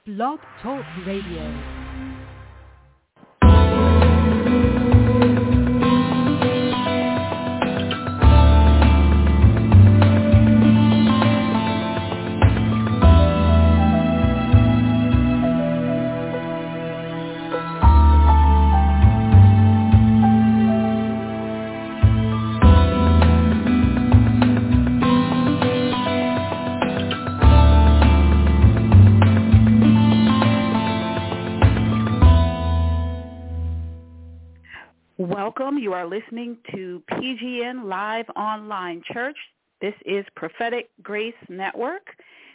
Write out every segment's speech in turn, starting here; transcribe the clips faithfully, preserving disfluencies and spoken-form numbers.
Blog Talk Radio. Welcome. You are listening to P G N Live Online Church. This is Prophetic Grace Network.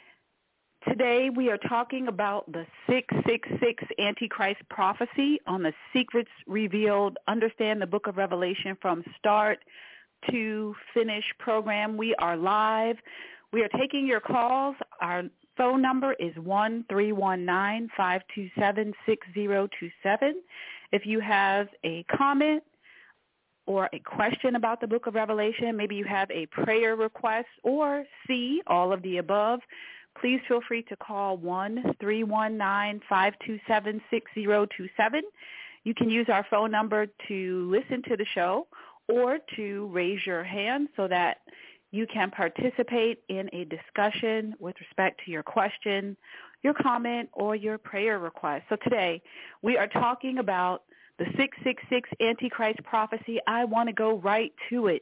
Today we are talking about the six six six Antichrist prophecy on the Secrets Revealed, Understand the Book of Revelation from Start to Finish program. We are live. We are taking your calls. Our phone number is one three one nine, five two seven, six zero two seven. If you have a comment or a question about the book of Revelation, maybe you have a prayer request, or C, all of the above, please feel free to call one three one nine, five two seven, six zero two seven. You can use our phone number to listen to the show or to raise your hand so that you can participate in a discussion with respect to your question, your comment, or your prayer request. So today we are talking about the six six six Antichrist prophecy. I want to go right to it.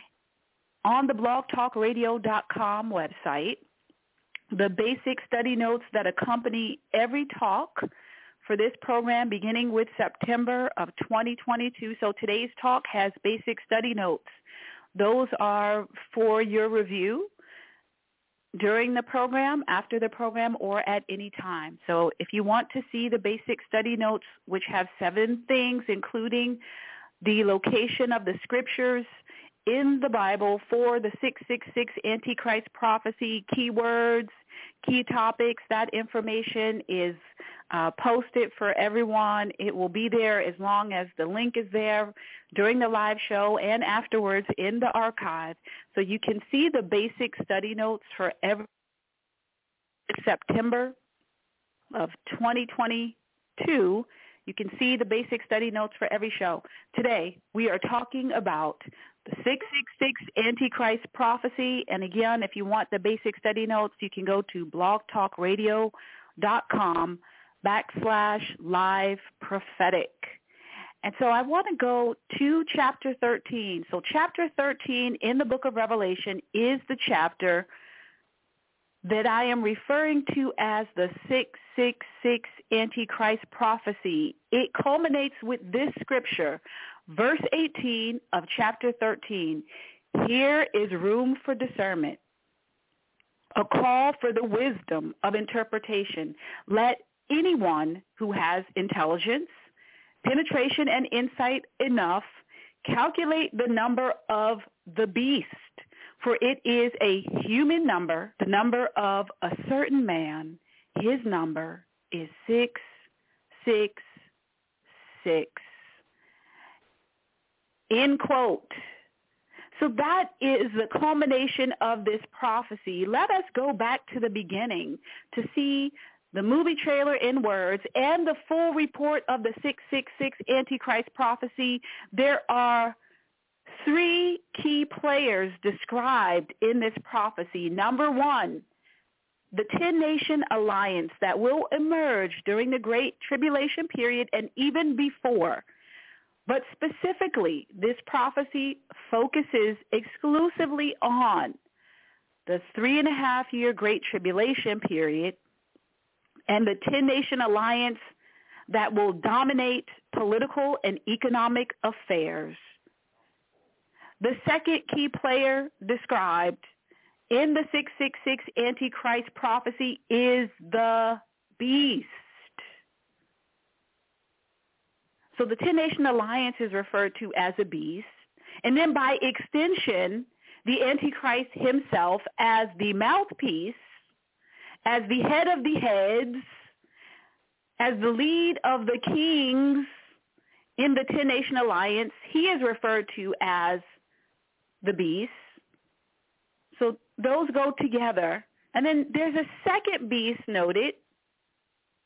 On the blog talk radio dot com website, the basic study notes that accompany every talk for this program beginning with September of twenty twenty-two. So today's talk has basic study notes. Those are for your review during the program, after the program, or at any time. So if you want to see the basic study notes, which have seven things, including the location of the scriptures in the Bible for the six six six Antichrist prophecy, keywords, key topics, that information is uh, posted for everyone. It will be there as long as the link is there during the live show and afterwards in the archive. So you can see the basic study notes for every September of twenty twenty-two. You can see the basic study notes for every show. Today, we are talking about the six six six Antichrist prophecy. And again, if you want the basic study notes, you can go to blog talk radio dot com backslash live prophetic. And so I want to go to chapter thirteen. So chapter thirteen in the book of Revelation is the chapter that I am referring to as the six six six Antichrist prophecy. It culminates with this scripture, verse eighteen of chapter thirteen. Here is room for discernment, a call for the wisdom of interpretation. Let anyone who has intelligence, penetration, and insight enough calculate the number of the beast, for it is a human number, the number of a certain man. His number is six six six. End quote. So that is the culmination of this prophecy. Let us go back to the beginning to see the movie trailer in words and the full report of the six six six Antichrist prophecy. There are three key players described in this prophecy. Number one, the ten-nation alliance that will emerge during the Great Tribulation period and even before. But specifically, this prophecy focuses exclusively on the three-and-a-half-year Great Tribulation period and the ten-nation alliance that will dominate political and economic affairs. The second key player described in the six six six Antichrist prophecy is the beast. So the ten-nation alliance is referred to as a beast, and then by extension, the Antichrist himself as the mouthpiece, as the head of the heads, as the lead of the kings in the ten-nation alliance. He is referred to as the beast. So those go together. And then there's a second beast noted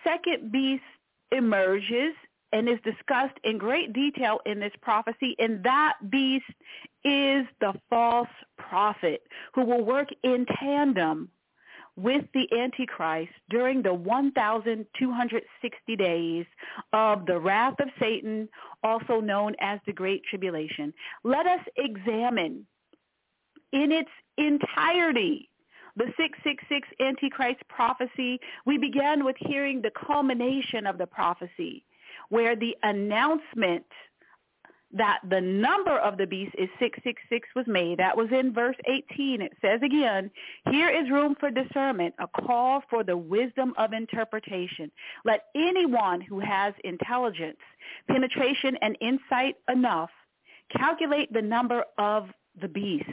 second beast emerges and is discussed in great detail in this prophecy, and that beast is the false prophet who will work in tandem with the Antichrist during the one thousand two hundred sixty days of the wrath of Satan, also known as the Great Tribulation. Let us examine in its entirety the six six six Antichrist prophecy. We began with hearing the culmination of the prophecy, where the announcement that the number of the beast is six six six was made. That was in verse eighteen. It says again, here is room for discernment, a call for the wisdom of interpretation. Let anyone who has intelligence, penetration, and insight enough calculate the number of the beast.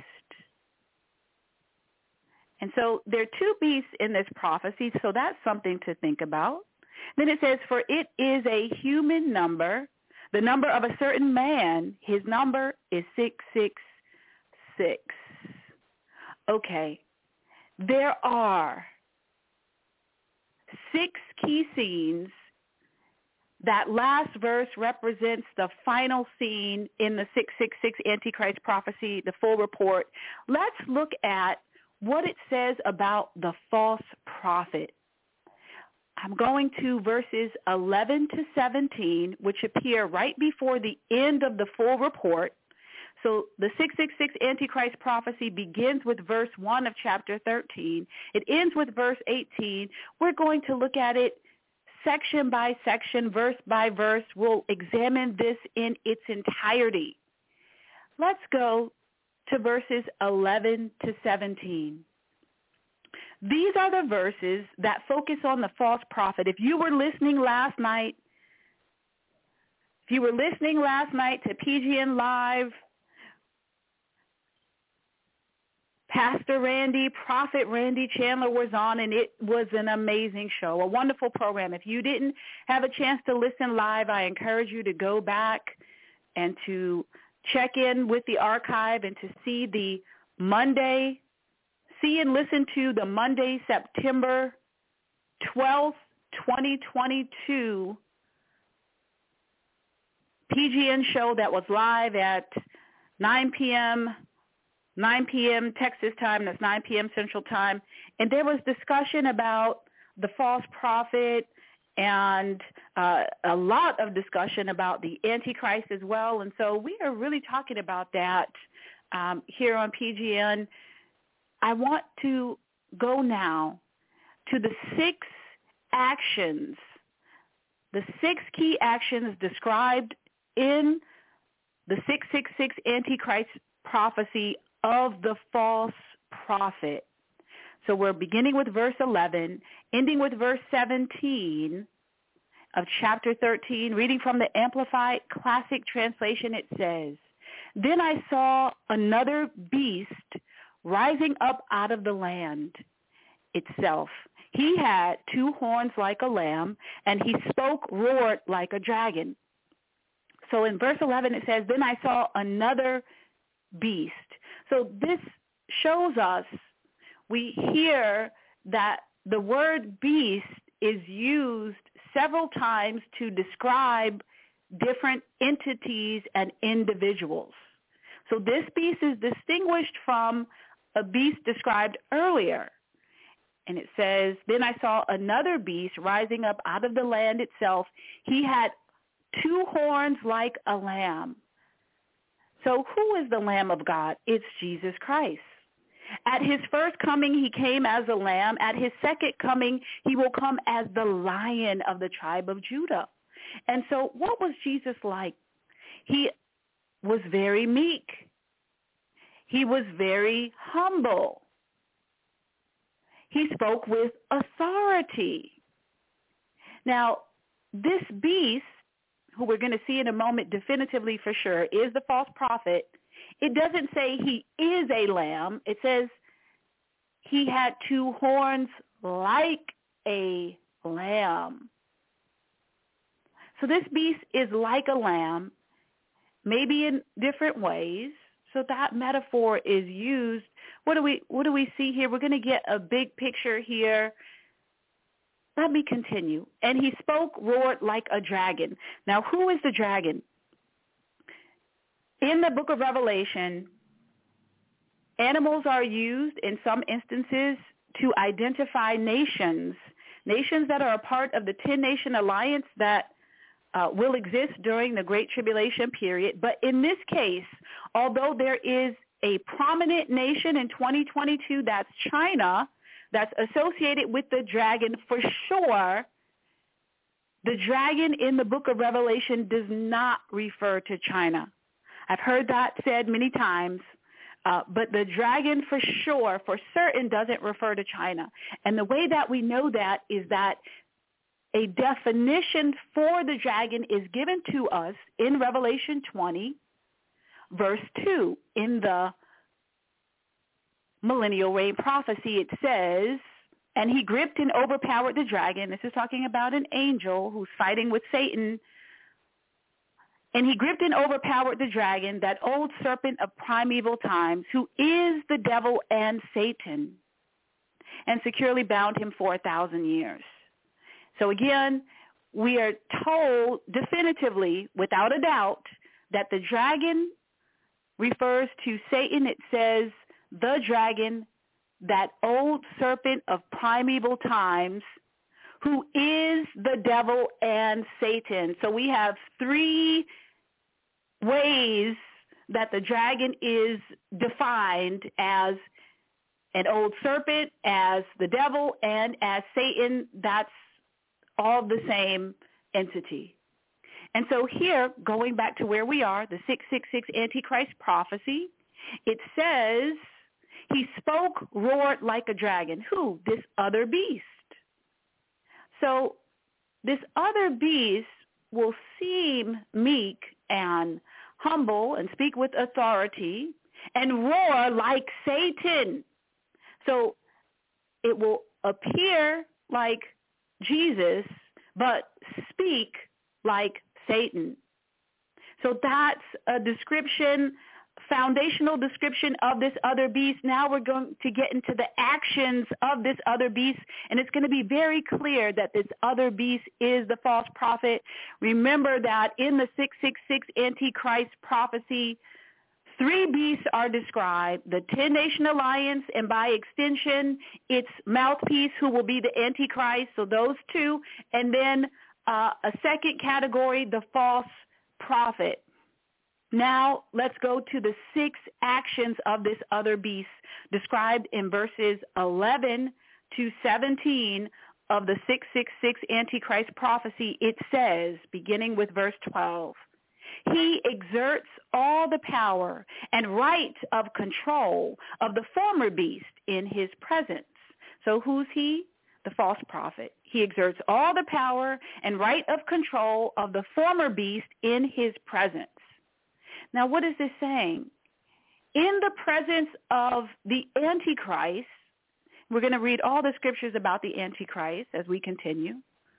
And so there are two beasts in this prophecy, so that's something to think about. Then it says, for it is a human number, the number of a certain man, his number is six six six. Okay, there are six key scenes. That last verse represents the final scene in the six six six Antichrist prophecy, the full report. Let's look at what it says about the false prophet. I'm going to verses eleven to seventeen, which appear right before the end of the full report. So the six six six Antichrist prophecy begins with verse one of chapter thirteen. It ends with verse eighteen. We're going to look at it section by section, verse by verse. We'll examine this in its entirety. Let's go to verses eleven to seventeen. These are the verses that focus on the false prophet. If you were listening last night, if you were listening last night to P G N Live, Pastor Randy, Prophet Randy Chandler was on, and it was an amazing show, a wonderful program. If you didn't have a chance to listen live, I encourage you to go back and to check in with the archive and to see the Monday See and listen to the Monday, September twelfth, twenty twenty-two P G N show that was live at nine p.m. nine p.m. Texas time. That's nine p.m. Central time. And there was discussion about the false prophet and uh, a lot of discussion about the Antichrist as well. And so we are really talking about that um, here on P G N. I want to go now to the six actions, the six key actions described in the six six six Antichrist prophecy of the false prophet. So we're beginning with verse eleven, ending with verse seventeen of chapter thirteen. Reading from the Amplified Classic Translation, it says, then I saw another beast rising up out of the land itself. He had two horns like a lamb, and he spoke, roared like a dragon. So in verse eleven, it says, then I saw another beast. So this shows us, we hear that the word beast is used several times to describe different entities and individuals. So this beast is distinguished from a beast described earlier. And it says, then I saw another beast rising up out of the land itself. He had two horns like a lamb. So who is the Lamb of God? It's Jesus Christ. At his first coming, he came as a lamb. At his second coming, he will come as the Lion of the tribe of Judah. And so what was Jesus like? He was very meek. He was very humble. He spoke with authority. Now, this beast, who we're going to see in a moment definitively for sure, is the false prophet. It doesn't say he is a lamb. It says he had two horns like a lamb. So this beast is like a lamb, maybe in different ways. So that metaphor is used. What do we what do we see here? We're going to get a big picture here. let me continue. And he spoke, roared like a dragon. Now, who is the dragon? In the book of Revelation, animals are used in some instances to identify nations, nations that are a part of the ten-nation alliance that uh, will exist during the Great Tribulation period. But in this case, although there is a prominent nation in twenty twenty-two, that's China, that's associated with the dragon for sure, the dragon in the book of Revelation does not refer to China. I've heard that said many times, uh, but the dragon for sure, for certain, doesn't refer to China. And the way that we know that is that a definition for the dragon is given to us in Revelation twenty, verse two. In the millennial reign prophecy, it says, and he gripped and overpowered the dragon. This is talking about an angel who's fighting with Satan. And he gripped and overpowered the dragon, that old serpent of primeval times, who is the devil and Satan, and securely bound him for a thousand years. So again, we are told definitively, without a doubt, that the dragon refers to Satan. It says, the dragon, that old serpent of primeval times, who is the devil and Satan. So we have three ways that the dragon is defined: as an old serpent, as the devil, and as Satan. That's all the same entity. And so here, going back to where we are, the six six six Antichrist prophecy, it says, he spoke, roared like a dragon. Who? This other beast. So this other beast will seem meek and humble and speak with authority and roar like Satan. So it will appear like Jesus, but speak like Satan. So that's a description, foundational description of this other beast. Now we're going to get into the actions of this other beast, and it's going to be very clear that this other beast is the false prophet. Remember that in the six six six Antichrist prophecy, three beasts are described: the ten-nation alliance, and by extension, its mouthpiece, who will be the Antichrist. So those two, and then uh, a second category, the false prophet. Now, let's go to the six actions of this other beast described in verses eleven to seventeen of the six six six Antichrist prophecy. It says, beginning with verse twelve, he exerts all the power and right of control of the former beast in his presence. So who's he? The false prophet. He exerts all the power and right of control of the former beast in his presence. Now, what is this saying? In the presence of the Antichrist, we're going to read all the scriptures about the Antichrist as we continue.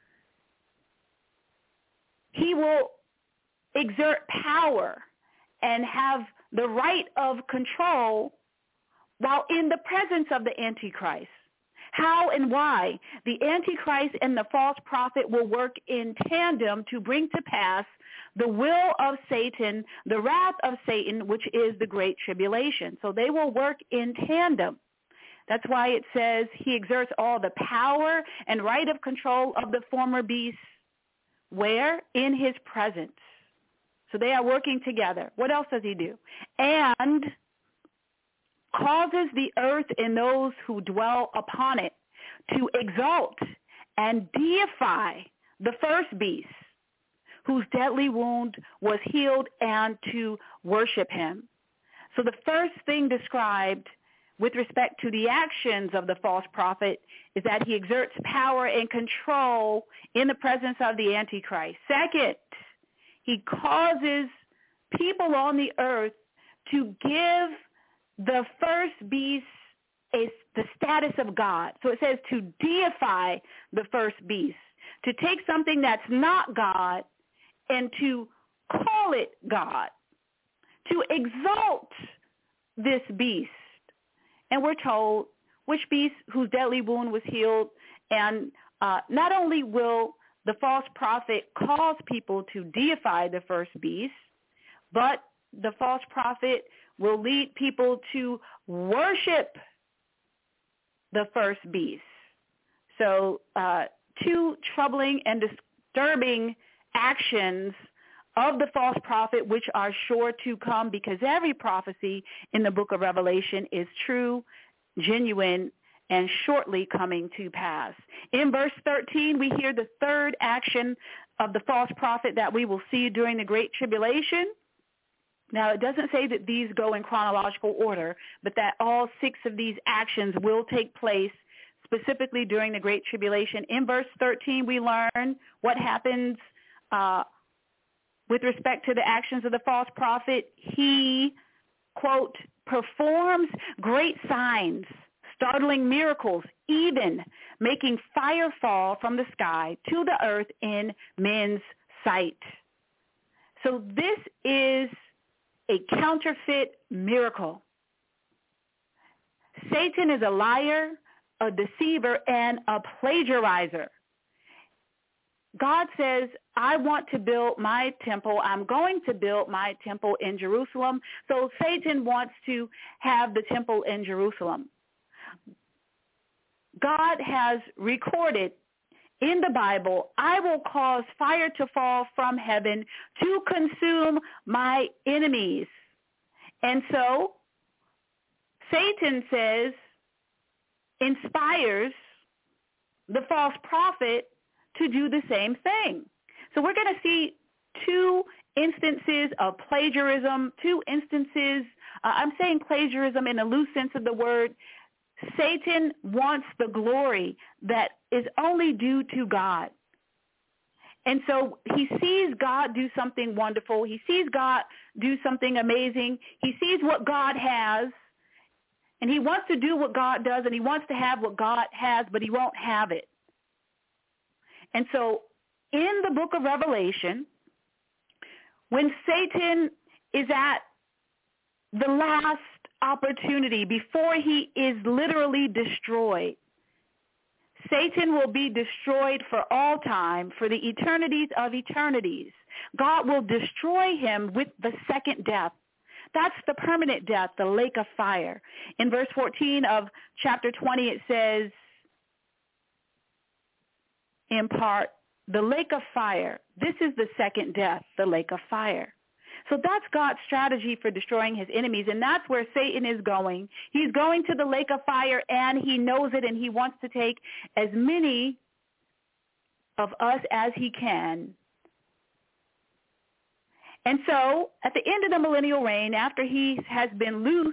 He will exert power and have the right of control while in the presence of the Antichrist. How and why? The Antichrist and the false prophet will work in tandem to bring to pass the will of Satan, the wrath of Satan, which is the Great Tribulation. So they will work in tandem. That's why it says he exerts all the power and right of control of the former beast. Where? In his presence. So they are working together. What else does he do? And causes the earth and those who dwell upon it to exalt and deify the first beast, whose deadly wound was healed, and to worship him. So the first thing described with respect to the actions of the false prophet is that he exerts power and control in the presence of the Antichrist. Second, he causes people on the earth to give the first beast is the status of God. So it says to deify the first beast, to take something that's not God and to call it God, to exalt this beast. And we're told which beast whose deadly wound was healed, and uh, not only will the false prophet cause people to deify the first beast, but the false prophet will lead people to worship the first beast. So uh, two troubling and disturbing actions of the false prophet, which are sure to come, because every prophecy in the book of Revelation is true, genuine, and shortly coming to pass. In verse thirteen, we hear the third action of the false prophet that we will see during the Great Tribulation. Now, it doesn't say that these go in chronological order, but that all six of these actions will take place specifically during the Great Tribulation. In verse thirteen, we learn what happens uh, with respect to the actions of the false prophet. He, quote, performs great signs, startling miracles, even making fire fall from the sky to the earth in men's sight. So this is a counterfeit miracle. Satan is a liar, a deceiver, and a plagiarizer. God says, I want to build my temple. I'm going to build my temple in Jerusalem. So Satan wants to have the temple in Jerusalem. God has recorded in the Bible, I will cause fire to fall from heaven to consume my enemies. And so Satan says, inspires the false prophet to do the same thing. So we're going to see two instances of plagiarism, two instances, uh, I'm saying plagiarism in a loose sense of the word. Satan wants the glory that is only due to God. And so he sees God do something wonderful. He sees God do something amazing. He sees what God has, and he wants to do what God does, and he wants to have what God has, but he won't have it. And so in the book of Revelation, when Satan is at the last opportunity before he is literally destroyed, Satan will be destroyed for all time, for the eternities of eternities. God will destroy him with the second death. That's the permanent death, the lake of fire. In verse fourteen of chapter twenty, it says, in part, the lake of fire. This is the second death, the lake of fire. So that's God's strategy for destroying his enemies, and that's where Satan is going. He's going to the lake of fire, and he knows it, and he wants to take as many of us as he can. And so at the end of the millennial reign, after he has been loosed,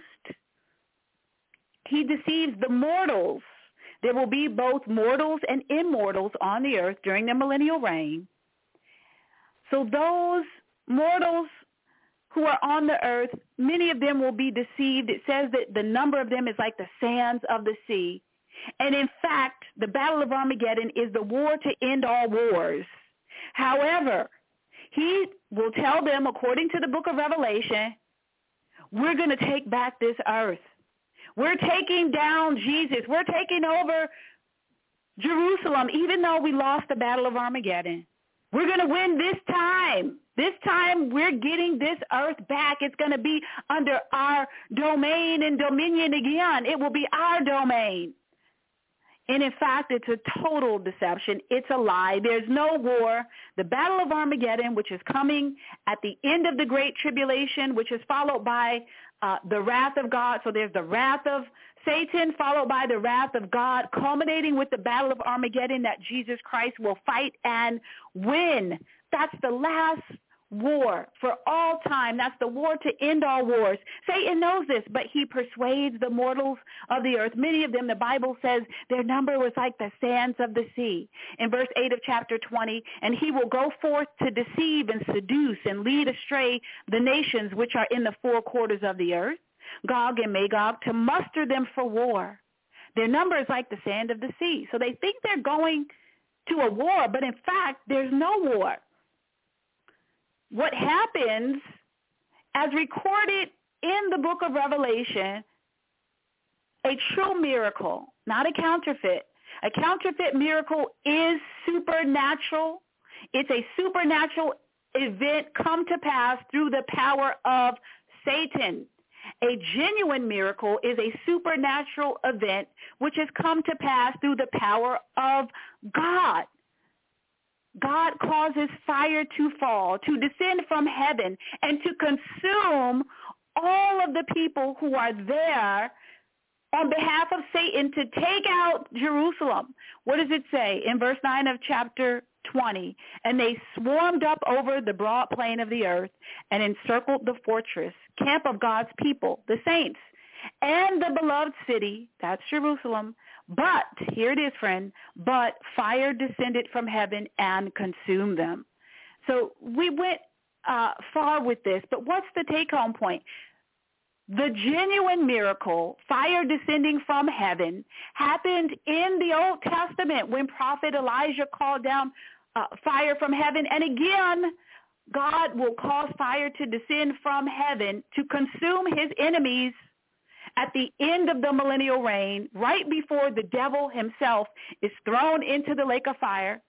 he deceives the mortals. There will be both mortals and immortals on the earth during the millennial reign. So those mortals who are on the earth, many of them will be deceived. It says that the number of them is like the sands of the sea. And in fact, the Battle of Armageddon is the war to end all wars. However, he will tell them, according to the book of Revelation, we're going to take back this earth. We're taking down Jesus. We're taking over Jerusalem, even though we lost the Battle of Armageddon. We're going to win this time. This time we're getting this earth back. It's going to be under our domain and dominion again. It will be our domain. And in fact, it's a total deception. It's a lie. There's no war. The Battle of Armageddon, which is coming at the end of the Great Tribulation, which is followed by uh, the wrath of God. So there's the wrath of Satan, followed by the wrath of God, culminating with the Battle of Armageddon that Jesus Christ will fight and win. That's the last war for all time. That's the war to end all wars. Satan knows this, but he persuades the mortals of the earth. Many of them, the Bible says, their number was like the sands of the sea. In verse eight of chapter twenty, and he will go forth to deceive and seduce and lead astray the nations which are in the four quarters of the earth, Gog and Magog, to muster them for war. Their number is like the sand of the sea. So they think they're going to a war, but in fact, there's no war. What happens, as recorded in the book of Revelation, a true miracle, not a counterfeit. A counterfeit miracle is supernatural. It's a supernatural event come to pass through the power of Satan. A genuine miracle is a supernatural event which has come to pass through the power of God. God causes fire to fall, to descend from heaven, and to consume all of the people who are there on behalf of Satan to take out Jerusalem. What does it say in verse nine of chapter twenty? And they swarmed up over the broad plain of the earth and encircled the fortress, camp of God's people, the saints, and the beloved city, that's Jerusalem. But, here it is, friend, but fire descended from heaven and consumed them. So we went uh, far with this, but what's the take-home point? The genuine miracle, fire descending from heaven, happened in the Old Testament when Prophet Elijah called down uh, fire from heaven. And again, God will cause fire to descend from heaven to consume his enemies at the end of the millennial reign, right before the devil himself is thrown into the lake of fire.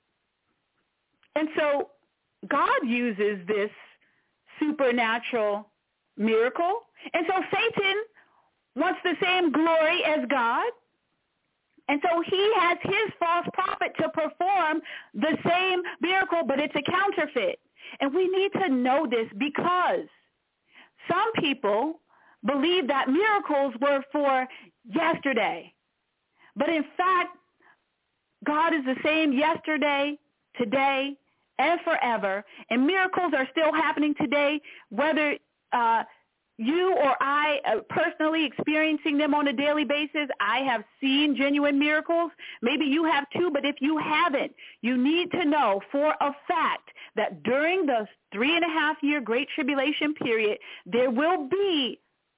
And so God uses this supernatural miracle. And so Satan wants the same glory as God. And so he has his false prophet to perform the same miracle, but it's a counterfeit. And we need to know this because some people believe that miracles were for yesterday. But in fact, God is the same yesterday, today, and forever. And miracles are still happening today, whether uh, you or I are personally experiencing them on a daily basis. I have seen genuine miracles. Maybe you have too, but if you haven't, you need to know for a fact that during the three and a half year Great Tribulation period, there will be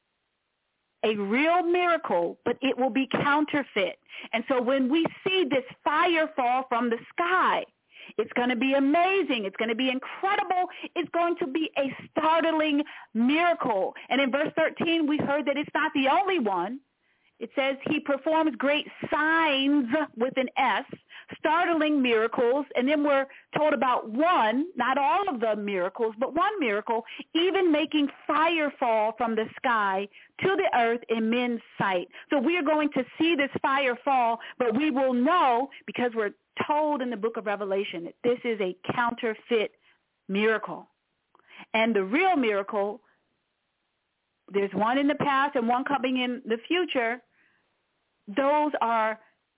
a real miracle, but it will be counterfeit. And so when we see this fire fall from the sky, it's going to be amazing. It's going to be incredible. It's going to be a startling miracle. And in verse thirteen, we heard that it's not the only one. It says he performs great signs with an S, startling miracles. And then we're told about one, not all of the miracles, but one miracle, even making fire fall from the sky to the earth in men's sight. So we are going to see this fire fall, but we will know because we're told in the book of Revelation that this is a counterfeit miracle. And the real miracle, there's one in the past and one coming in the future. Those are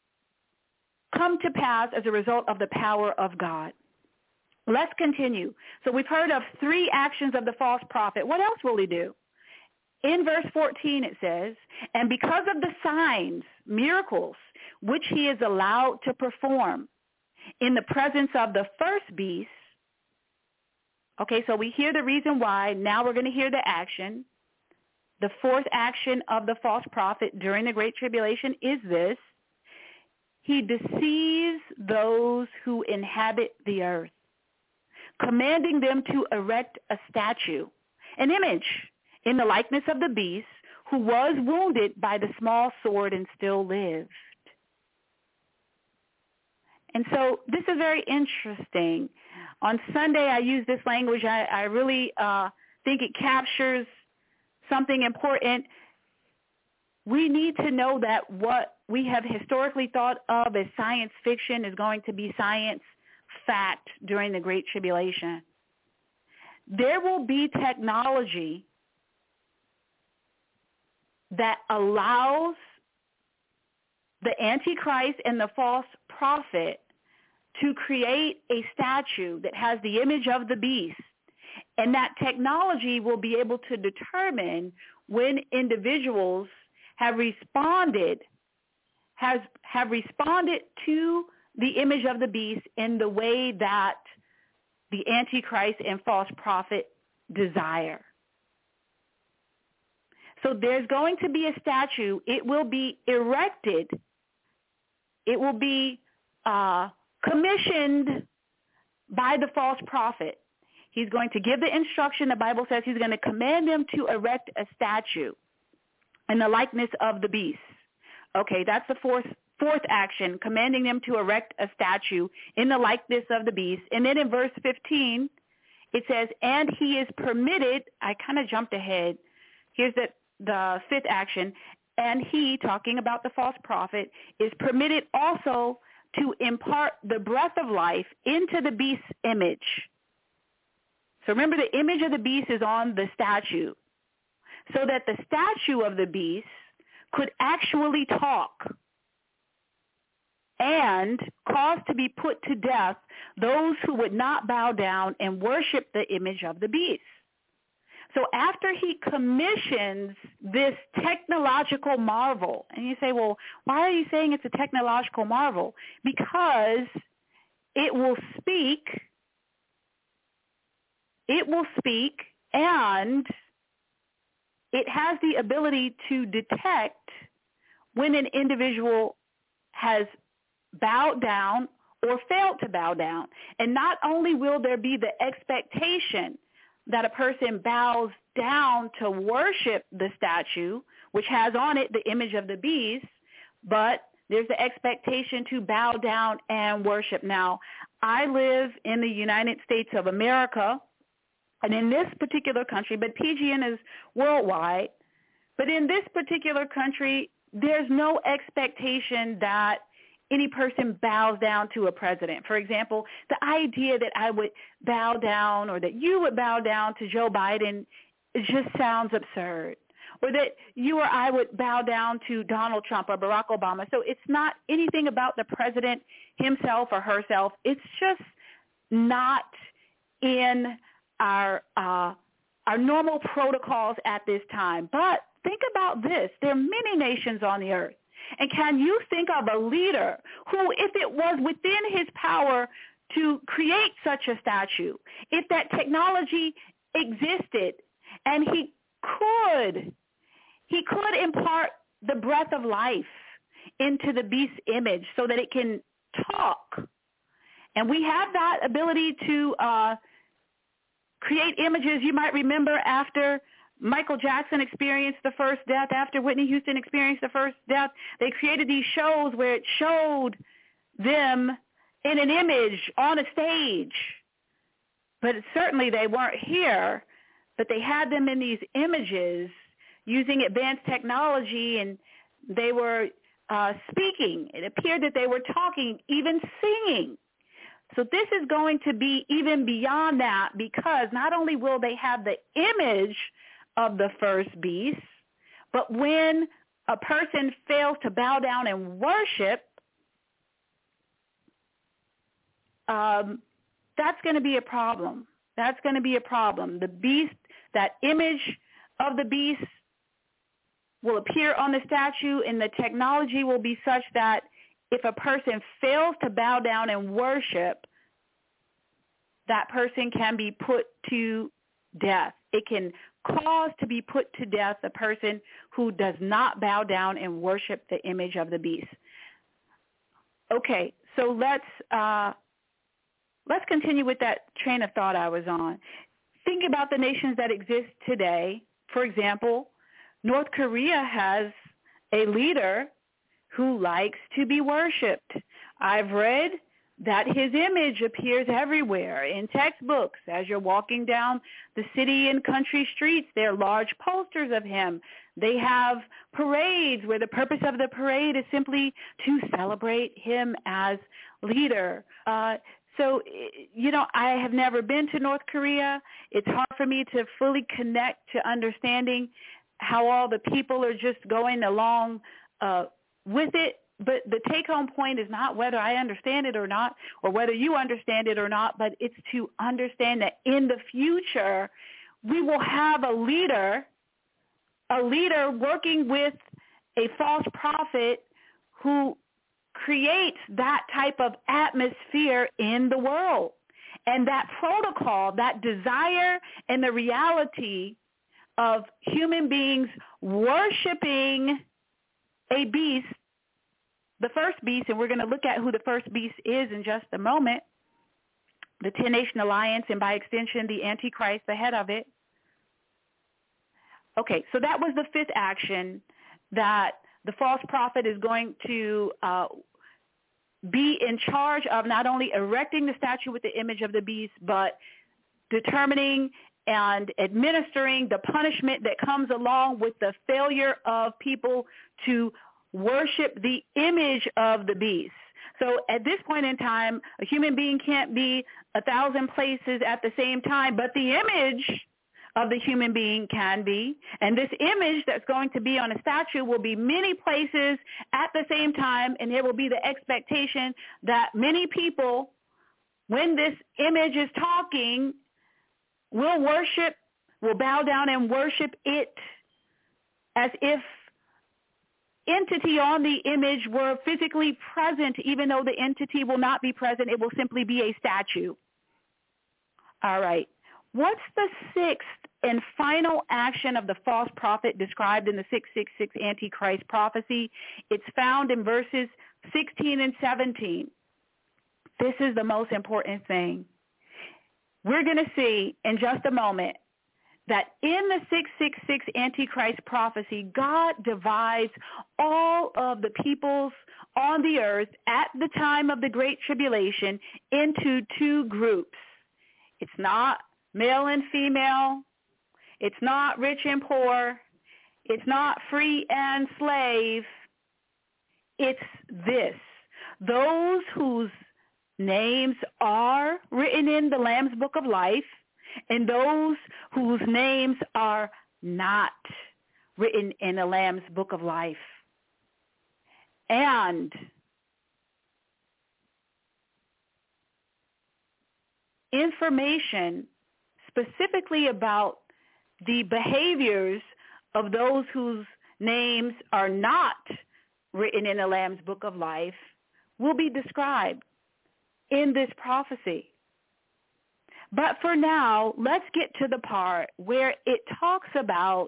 come to pass as a result of the power of God. Let's continue. So we've heard of three actions of the false prophet. What else will he do? In verse fourteen it says, and because of the signs, miracles, which he is allowed to perform in the presence of the first beast. Okay, so we hear the reason why. Now we're going to hear the action. The fourth action of the false prophet during the Great Tribulation is this. He deceives those who inhabit the earth, commanding them to erect a statue, an image in the likeness of the beast, who was wounded by the small sword and still lived. And so this is very interesting. On Sunday, I used this language. I, I really uh, think it captures something important. We need to know that what we have historically thought of as science fiction is going to be science fact during the Great Tribulation. There will be technology that allows the Antichrist and the false prophet to create a statue that has the image of the beast. And that technology will be able to determine when individuals have responded, has have responded to the image of the beast in the way that the Antichrist and false prophet desire. So there's going to be a statue. It will be erected. It will be uh, commissioned by the false prophet. He's going to give the instruction. The Bible says he's going to command them to erect a statue in the likeness of the beast. Okay, that's the fourth fourth action, commanding them to erect a statue in the likeness of the beast. And then in verse fifteen, it says, and he is permitted, I kind of jumped ahead. Here's the, the fifth action. And he, talking about the false prophet, is permitted also to impart the breath of life into the beast's image. So remember, the image of the beast is on the statue, so that the statue of the beast could actually talk and cause to be put to death those who would not bow down and worship the image of the beast. So after he commissions this technological marvel, and you say, well, why are you saying it's a technological marvel? Because it will speak, it will speak, and it has the ability to detect when an individual has bowed down or failed to bow down. And not only will there be the expectation that a person bows down to worship the statue, which has on it the image of the beast, but there's the expectation to bow down and worship. Now, I live in the United States of America, and in this particular country, but P G N is worldwide, but in this particular country, there's no expectation that any person bows down to a president. For example, the idea that I would bow down or that you would bow down to Joe Biden, it just sounds absurd. Or that you or I would bow down to Donald Trump or Barack Obama. So it's not anything about the president himself or herself. It's just not in our uh, our normal protocols at this time. But think about this. There are many nations on the earth. And can you think of a leader who, if it was within his power to create such a statue, if that technology existed and he could, he could impart the breath of life into the beast's image so that it can talk. And we have that ability to uh, create images. You might remember after Michael Jackson experienced the first death, after Whitney Houston experienced the first death, they created these shows where it showed them in an image on a stage. But certainly they weren't here, but they had them in these images using advanced technology, and they were uh, speaking. It appeared that they were talking, even singing. So this is going to be even beyond that, because not only will they have the image of the first beast, but when a person fails to bow down and worship, um, that's going to be a problem. That's going to be a problem. The beast, that image of the beast will appear on the statue, and the technology will be such that if a person fails to bow down and worship, that person can be put to death. It can cause to be put to death a person who does not bow down and worship the image of the beast. Okay, so let's uh, let's continue with that train of thought I was on. Think about the nations that exist today. For example, North Korea has a leader who likes to be worshipped. I've read that his image appears everywhere in textbooks. As you're walking down the city and country streets, there are large posters of him. They have parades where the purpose of the parade is simply to celebrate him as leader. Uh, so, you know, I have never been to North Korea. It's hard for me to fully connect to understanding how all the people are just going along uh, with it. But the take-home point is not whether I understand it or not, or whether you understand it or not, but it's to understand that in the future, we will have a leader, a leader working with a false prophet who creates that type of atmosphere in the world. And that protocol, that desire and the reality of human beings worshiping a beast, the first beast, and we're going to look at who the first beast is in just a moment, the ten-nation alliance, and by extension, the Antichrist, the head of it. Okay, so that was the fifth action that the false prophet is going to uh, be in charge of not only erecting the statue with the image of the beast, but determining and administering the punishment that comes along with the failure of people to worship the image of the beast. So at this point in time, a human being can't be a thousand places at the same time, but the image of the human being can be. And this image that's going to be on a statue will be many places at the same time, and there will be the expectation that many people, when this image is talking, will worship, will bow down and worship it as if entity on the image were physically present, even though the entity will not be present. It will simply be a statue. All right. What's the sixth and final action of the false prophet described in the six six six Antichrist prophecy? It's found in verses sixteen and seventeen. This is the most important thing. We're going to see in just a moment that in the six six six Antichrist prophecy, God divides all of the peoples on the earth at the time of the Great Tribulation into two groups. It's not male and female. It's not rich and poor. It's not free and slave. It's this. Those whose names are written in the Lamb's Book of Life, and those whose names are not written in the Lamb's Book of Life. And information specifically about the behaviors of those whose names are not written in the Lamb's Book of Life will be described in this prophecy. But for now, let's get to the part where it talks about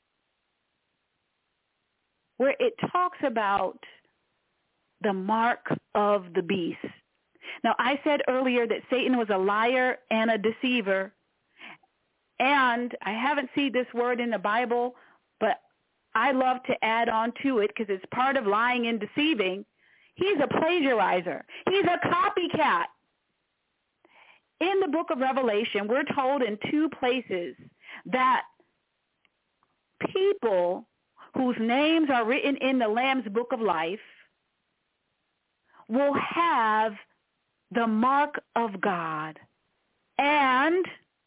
where it talks about the mark of the beast. Now, I said earlier that Satan was a liar and a deceiver, and I haven't seen this word in the Bible, but I love to add on to it because it's part of lying and deceiving. He's a plagiarizer. He's a copycat. In the book of Revelation, we're told in two places that people whose names are written in the Lamb's Book of Life will have the mark of God. And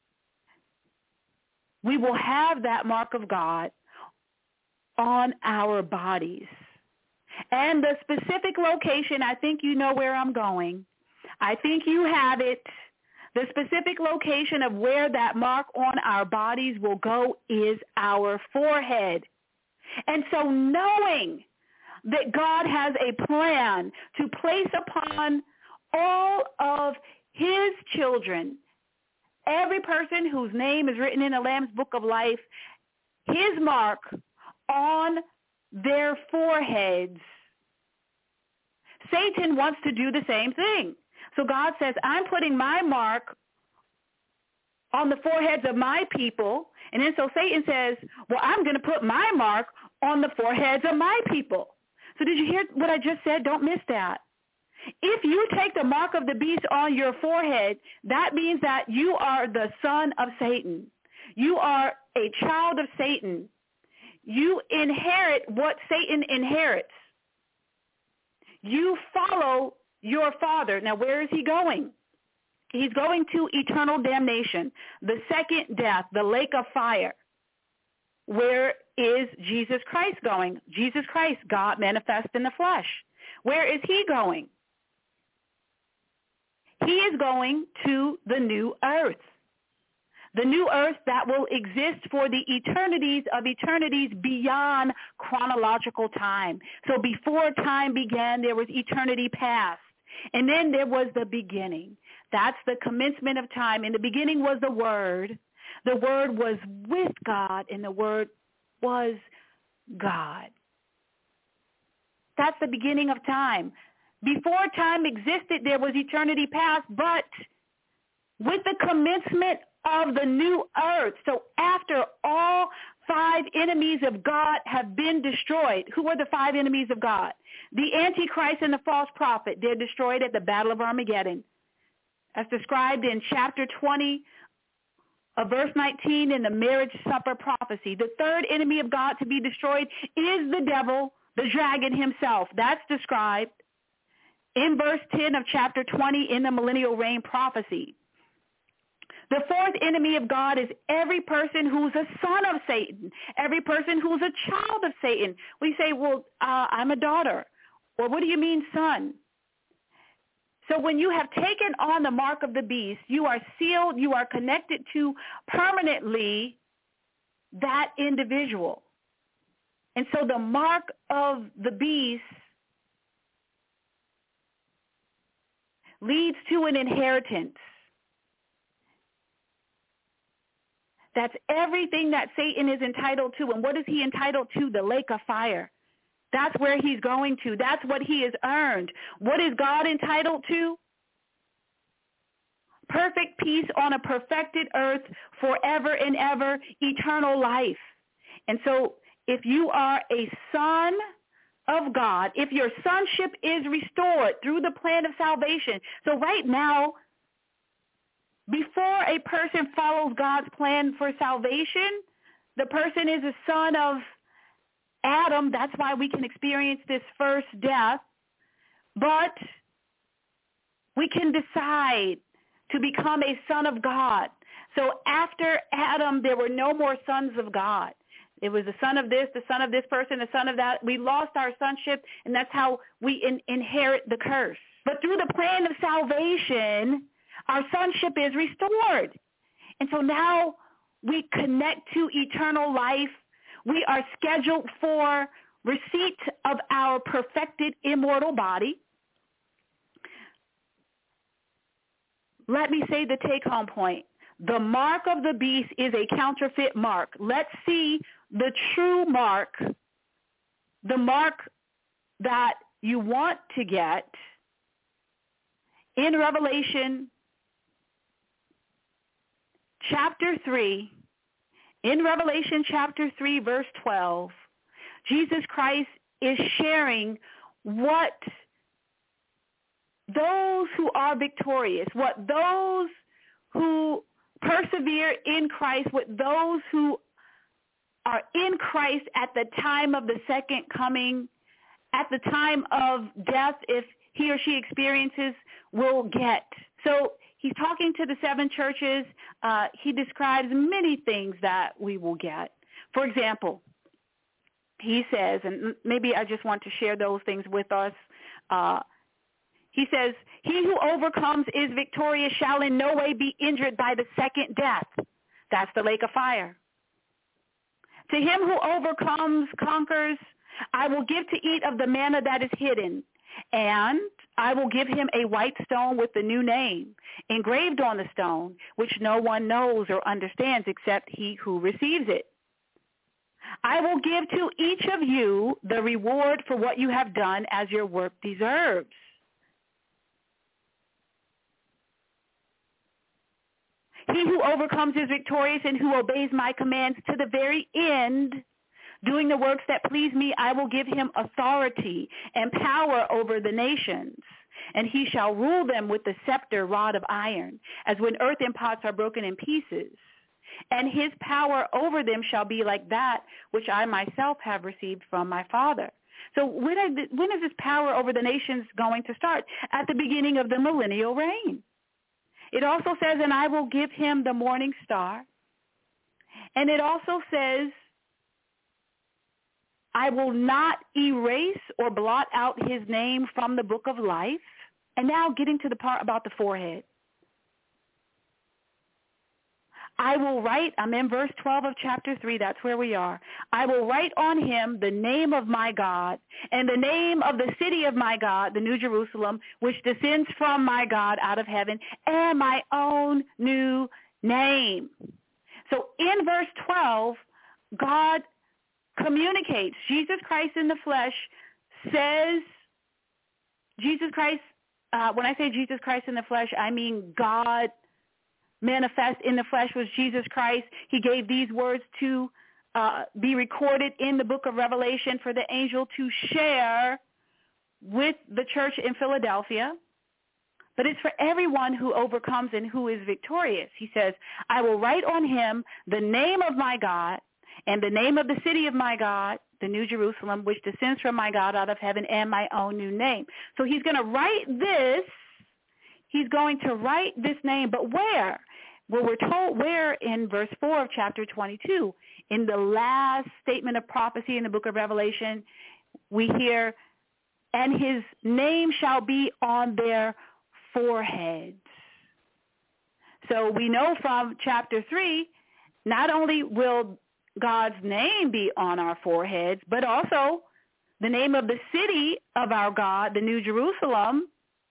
we will have that mark of God on our bodies. And the specific location, I think you know where I'm going. I think you have it. The specific location of where that mark on our bodies will go is our forehead. And so knowing that God has a plan to place upon all of his children, every person whose name is written in the Lamb's Book of Life, his mark on their foreheads, Satan wants to do the same thing. So God says, I'm putting my mark on the foreheads of my people. And then so Satan says, well, I'm going to put my mark on the foreheads of my people. So did you hear what I just said? Don't miss that. If you take the mark of the beast on your forehead, that means that you are the son of Satan. You are a child of Satan. You inherit what Satan inherits. You follow your father. Now, where is he going? He's going to eternal damnation, the second death, the lake of fire. Where is Jesus Christ going? Jesus Christ, God manifest in the flesh. Where is he going? He is going to the new earth. The new earth that will exist for the eternities of eternities beyond chronological time. So before time began, there was eternity past. And then there was the beginning. That's the commencement of time. In the beginning was the Word. The Word was with God, and the Word was God. That's the beginning of time. Before time existed, there was eternity past, but with the commencement of the new earth, so after all five enemies of God have been destroyed. Who are the five enemies of God? The Antichrist and the false prophet. They're destroyed at the Battle of Armageddon. As described in chapter twenty of verse nineteen in the marriage supper prophecy. The third enemy of God to be destroyed is the devil, the dragon himself. That's described in verse ten of chapter twenty in the millennial reign prophecy. The fourth enemy of God is every person who's a son of Satan, every person who's a child of Satan. We say, well, uh, I'm a daughter. Or what do you mean, son? So when you have taken on the mark of the beast, you are sealed, you are connected to permanently that individual. And so the mark of the beast leads to an inheritance. That's everything that Satan is entitled to. And what is he entitled to? The lake of fire. That's where he's going to. That's what he has earned. What is God entitled to? Perfect peace on a perfected earth forever and ever, eternal life. And so if you are a son of God, if your sonship is restored through the plan of salvation. So right now, before a person follows God's plan for salvation, the person is a son of Adam. That's why we can experience this first death. But we can decide to become a son of God. So after Adam, there were no more sons of God. It was the son of this, the son of this person, the son of that. We lost our sonship, and that's how we in, inherit the curse. But through the plan of salvation, our sonship is restored. And so now we connect to eternal life. We are scheduled for receipt of our perfected immortal body. Let me say the take-home point. The mark of the beast is a counterfeit mark. Let's see the true mark, the mark that you want to get in Revelation chapter three. In Revelation chapter three, verse twelve, Jesus Christ is sharing what those who are victorious, what those who persevere in Christ, what those who are in Christ at the time of the second coming, at the time of death, if he or she experiences, will get. So he's talking to the seven churches. Uh, he describes many things that we will get. For example, he says, and maybe I just want to share those things with us. Uh, he says, he who overcomes is victorious shall in no way be injured by the second death. That's the lake of fire. To him who overcomes, conquers, I will give to eat of the manna that is hidden, and I will give him a white stone with the new name engraved on the stone, which no one knows or understands except he who receives it. I will give to each of you the reward for what you have done as your work deserves. He who overcomes is victorious, and who obeys my commands to the very end, doing the works that please me, I will give him authority and power over the nations, and he shall rule them with the scepter rod of iron, as when earthen pots are broken in pieces. And his power over them shall be like that which I myself have received from my Father. So when, are the, when is this power over the nations going to start? At the beginning of the millennial reign. It also says, and I will give him the morning star. And it also says, I will not erase or blot out his name from the book of life. And now getting to the part about the forehead. I will write, I'm in verse twelve of chapter three, that's where we are. I will write on him the name of my God and the name of the city of my God, the New Jerusalem, which descends from my God out of heaven, and my own new name. So in verse twelve, God communicates. Jesus Christ in the flesh says, Jesus Christ, uh, when I say Jesus Christ in the flesh, I mean God manifest in the flesh was Jesus Christ. He gave these words to uh, be recorded in the book of Revelation for the angel to share with the church in Philadelphia. But it's for everyone who overcomes and who is victorious. He says, I will write on him the name of my God and the name of the city of my God, the New Jerusalem, which descends from my God out of heaven, and my own new name. So he's going to write this. He's going to write this name, but where? Well, we're told where in verse four of chapter twenty-two. In the last statement of prophecy in the book of Revelation, we hear, and his name shall be on their foreheads. So we know from chapter three, not only will God's name be on our foreheads, but also the name of the city of our God, the New Jerusalem,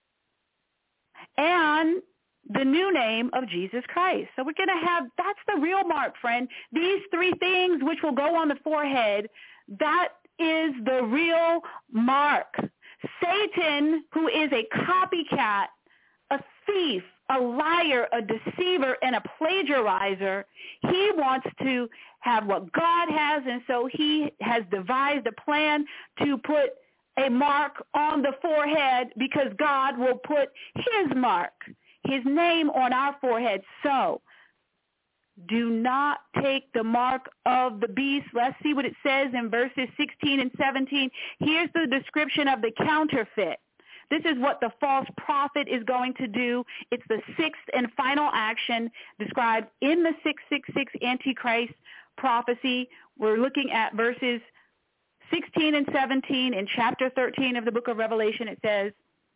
and the new name of Jesus Christ. So we're going to have, that's the real mark, friend. These three things which will go on the forehead, that is the real mark. Satan, who is a copycat, a thief, a liar, a deceiver, and a plagiarizer, he wants to have what God has, and so he has devised a plan to put a mark on the forehead because God will put his mark, his name on our forehead. So do not take the mark of the beast. Let's see what it says in verses sixteen and seventeen. Here's the description of the counterfeit. This is what the false prophet is going to do. It's the sixth and final action described in the six six six Antichrist prophecy. We're looking at verses sixteen and seventeen in chapter thirteen of the book of Revelation. It says,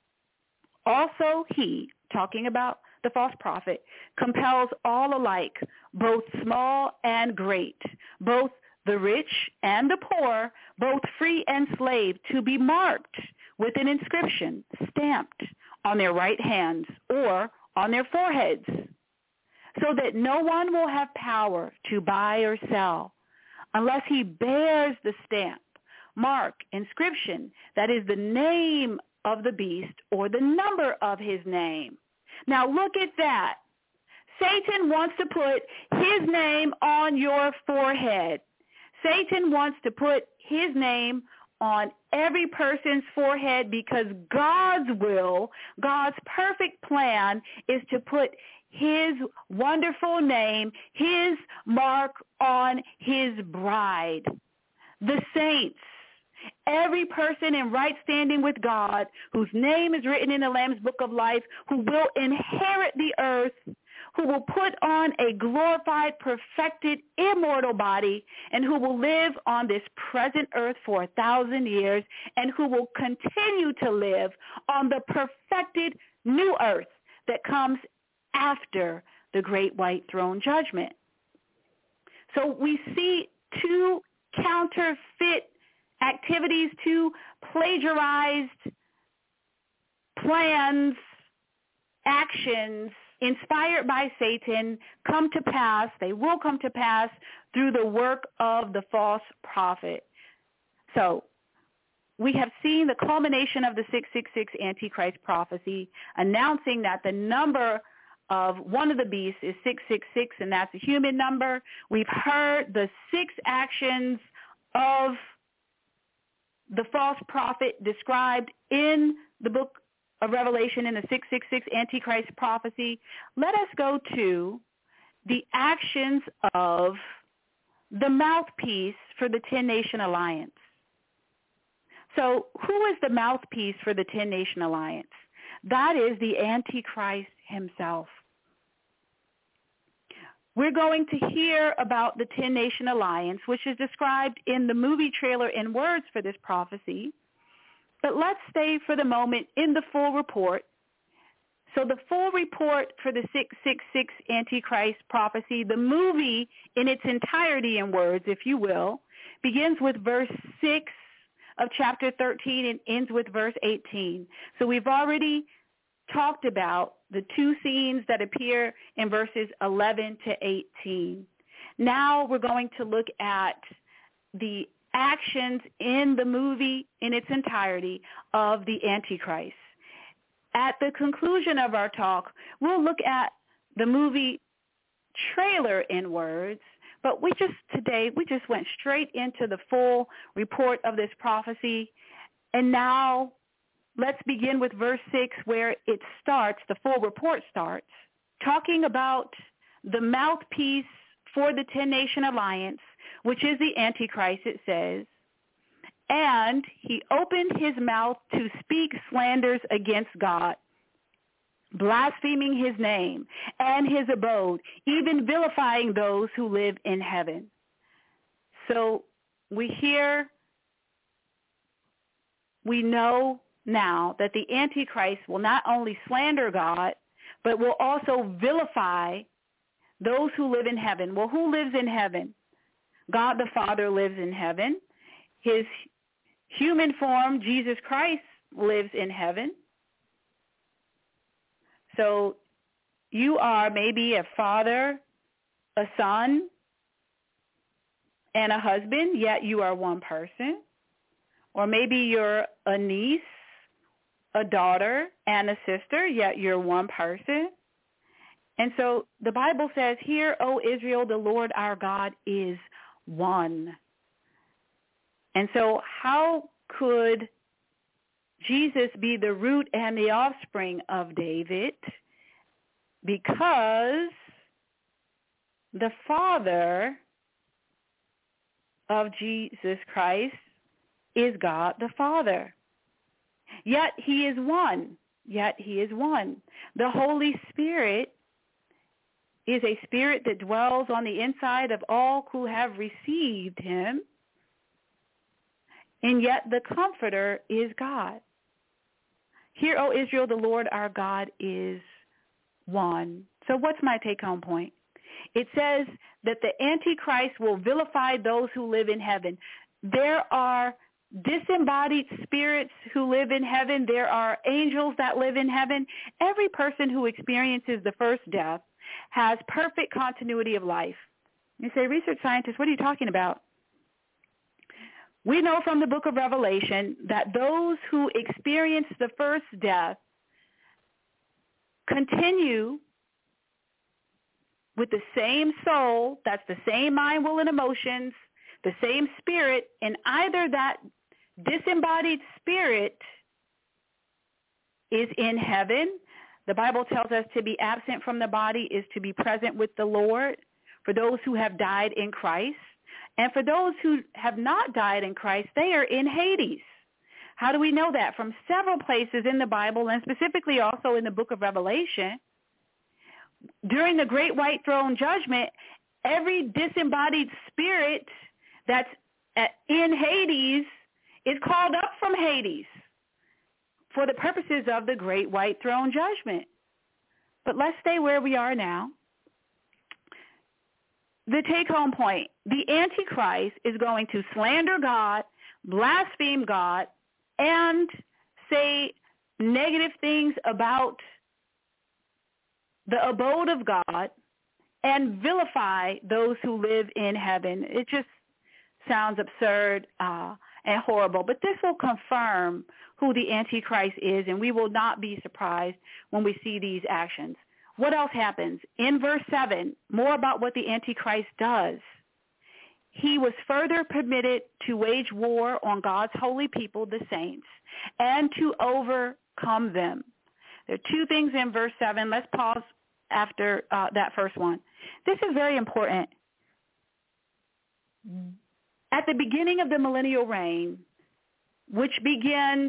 also he, talking about the false prophet, compels all alike, both small and great, both the rich and the poor, both free and slave, to be marked with an inscription stamped on their right hands or on their foreheads, so that no one will have power to buy or sell unless he bears the stamp, mark, inscription, that is the name of the beast or the number of his name. Now look at that. Satan wants to put his name on your forehead. Satan wants to put his name on every person's forehead because God's will, God's perfect plan is to put his wonderful name, his mark on his bride, the saints. Every person in right standing with God, whose name is written in the Lamb's Book of Life, who will inherit the earth, who will put on a glorified, perfected, immortal body, and who will live on this present earth for a thousand years, and who will continue to live on the perfected new earth that comes after the great white throne judgment. So we see two counterfeit activities, two plagiarized plans, actions inspired by Satan come to pass. They will come to pass through the work of the false prophet. So we have seen the culmination of the six six six Antichrist prophecy, announcing that the number of one of the beasts is six six six, and that's a human number. We've heard the six actions of the false prophet described in the book of Revelation in the six six six Antichrist prophecy. Let us go to the actions of the mouthpiece for the ten-nation alliance. So who is the mouthpiece for the ten-nation alliance? That is the Antichrist himself. We're going to hear about the ten-nation alliance, which is described in the movie trailer in words for this prophecy. But let's stay for the moment in the full report. So the full report for the six six six Antichrist prophecy, the movie in its entirety in words, if you will, begins with verse six of chapter thirteen and ends with verse eighteen. So we've already talked about the two scenes that appear in verses eleven to eighteen. Now we're going to look at the actions in the movie in its entirety of the Antichrist. At the conclusion of our talk, we'll look at the movie trailer in words, But we just today, we just went straight into the full report of this prophecy. And now let's begin with verse six, where it starts, the full report starts, talking about the mouthpiece for the ten-nation alliance, which is the Antichrist, it says. And he opened his mouth to speak slanders against God, blaspheming his name and his abode, even vilifying those who live in heaven. So we hear, we know now that the Antichrist will not only slander God, but will also vilify those who live in heaven. Well, who lives in heaven? God the Father lives in heaven. His human form, Jesus Christ, lives in heaven. So you are maybe a father, a son, and a husband, yet you are one person. Or maybe you're a niece, a daughter, and a sister, yet you're one person. And so the Bible says, "Hear, O Israel, the Lord our God is one." And so how could Jesus be the root and the offspring of David? Because the Father of Jesus Christ is God the Father. Yet he is one. Yet he is one. The Holy Spirit is a spirit that dwells on the inside of all who have received him. And yet the Comforter is God. Hear, O Israel, the Lord our God is one. So what's my take-home point? It says that the Antichrist will vilify those who live in heaven. There are disembodied spirits who live in heaven. There are angels that live in heaven. Every person who experiences the first death has perfect continuity of life. You say, research scientists, what are you talking about? We know from the book of Revelation that those who experience the first death continue with the same soul, that's the same mind, will, and emotions, the same spirit, and either that disembodied spirit is in heaven. The Bible tells us to be absent from the body is to be present with the Lord for those who have died in Christ. And for those who have not died in Christ, they are in Hades. How do we know that? From several places in the Bible, and specifically also in the book of Revelation. During the great white throne judgment, every disembodied spirit that's in Hades is called up from Hades for the purposes of the great white throne judgment. But let's stay where we are now. The take-home point, the Antichrist is going to slander God, blaspheme God, and say negative things about the abode of God and vilify those who live in heaven. It just sounds absurd uh, and horrible, but this will confirm who the Antichrist is, and we will not be surprised when we see these actions. What else happens? In verse seven, more about what the Antichrist does. He was further permitted to wage war on God's holy people, the saints, and to overcome them. There are two things in verse seven. Let's pause after uh, that first one. This is very important. At the beginning of the millennial reign, which begins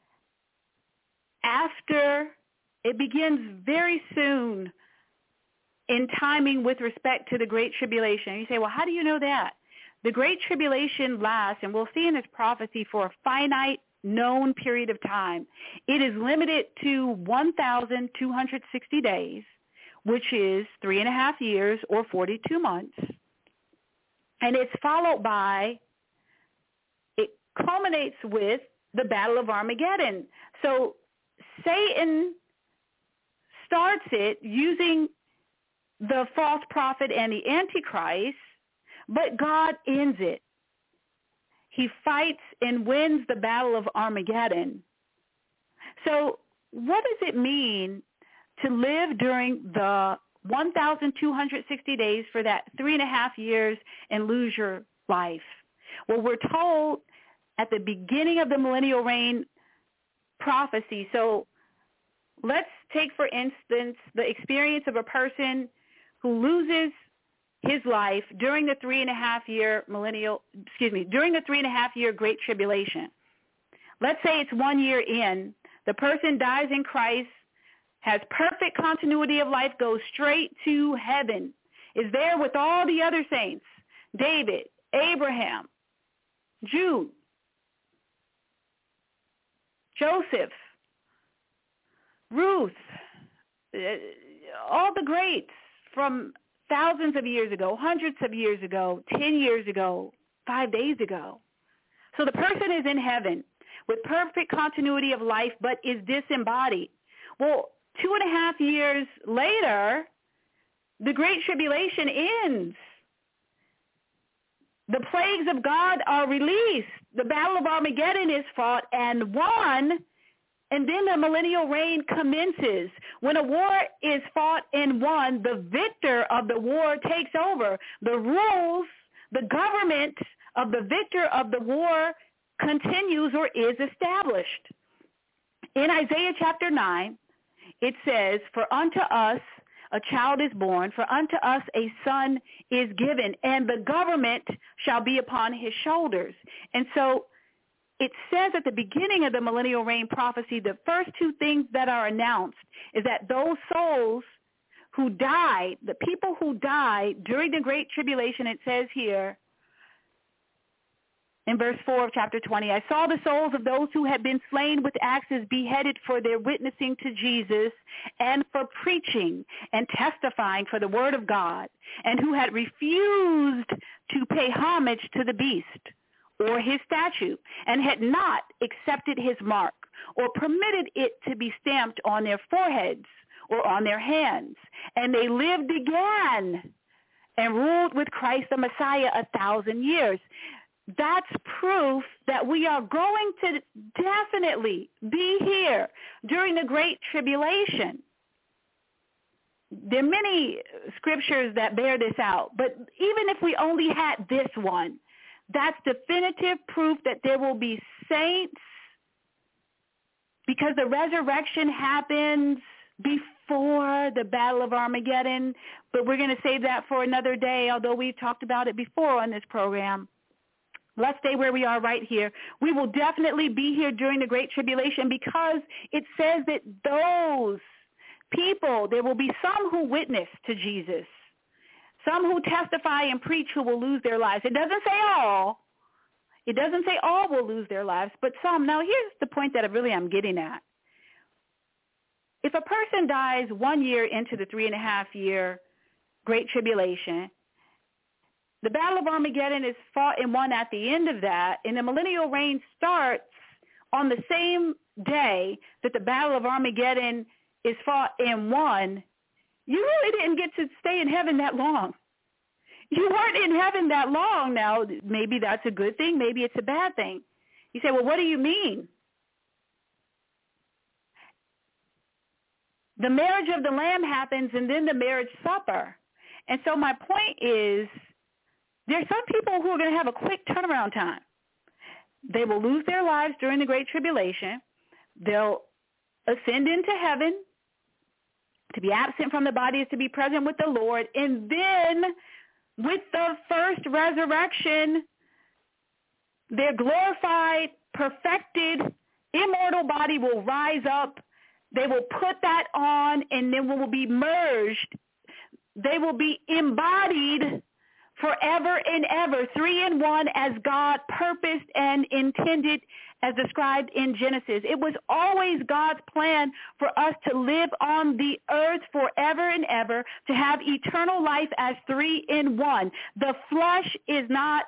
after, it begins very soon in timing with respect to the Great Tribulation. You say, well, how do you know that? The Great Tribulation lasts, and we'll see in this prophecy, for a finite known period of time. It is limited to one thousand two hundred sixty days, which is three and a half years or forty-two months. And it's followed by, it culminates with the Battle of Armageddon. So Satan starts it using the false prophet and the Antichrist, but God ends it. He fights and wins the Battle of Armageddon. So what does it mean to live during the one thousand two hundred sixty days for that three and a half years and lose your life. Well, we're told at the beginning of the millennial reign prophecy. So let's take, for instance, the experience of a person who loses his life during the three and a half year millennial, excuse me, during the three and a half year Great Tribulation. Let's say it's one year in. The person dies in Christ, has perfect continuity of life, goes straight to heaven, is there with all the other saints, David, Abraham, Jude, Joseph, Ruth, all the greats from thousands of years ago, hundreds of years ago, ten years ago, five days ago. So the person is in heaven with perfect continuity of life, but is disembodied. Well, two and a half years later, the Great Tribulation ends. The plagues of God are released. The Battle of Armageddon is fought and won, and then the millennial reign commences. When a war is fought and won, the victor of the war takes over. The rules, the government of the victor of the war continues or is established. In Isaiah chapter nine, it says, "For unto us a child is born, for unto us a son is given, and the government shall be upon his shoulders." And so it says at the beginning of the millennial reign prophecy, the first two things that are announced is that those souls who died, the people who died during the Great Tribulation, it says here in verse four of chapter twenty, "I saw the souls of those who had been slain with axes beheaded for their witnessing to Jesus and for preaching and testifying for the word of God, and who had refused to pay homage to the beast or his statue, and had not accepted his mark or permitted it to be stamped on their foreheads or on their hands. And they lived again and ruled with Christ the Messiah a thousand years." That's proof that we are going to definitely be here during the Great Tribulation. There are many scriptures that bear this out, but even if we only had this one, that's definitive proof that there will be saints, because the resurrection happens before the Battle of Armageddon, but we're going to save that for another day, although we've talked about it before on this program. Let's stay where we are right here. We will definitely be here during the Great Tribulation, because it says that those people, there will be some who witness to Jesus, some who testify and preach who will lose their lives. It doesn't say all. It doesn't say all will lose their lives, but some. Now, here's the point that I really am getting at. If a person dies one year into the three and a half year Great Tribulation, the Battle of Armageddon is fought and won at the end of that, and the millennial reign starts on the same day that the Battle of Armageddon is fought and won. You really didn't get to stay in heaven that long. You weren't in heaven that long. Now, maybe that's a good thing. Maybe it's a bad thing. You say, well, what do you mean? The marriage of the Lamb happens, and then the marriage supper. And so my point is, there's some people who are going to have a quick turnaround time. They will lose their lives during the Great Tribulation. They'll ascend into heaven. To be absent from the body is to be present with the Lord. And then with the first resurrection, their glorified, perfected, immortal body will rise up. They will put that on, and then will be merged. They will be embodied forever and ever, three in one, as God purposed and intended, as described in Genesis. It was always God's plan for us to live on the earth forever and ever, to have eternal life as three in one. The flesh is not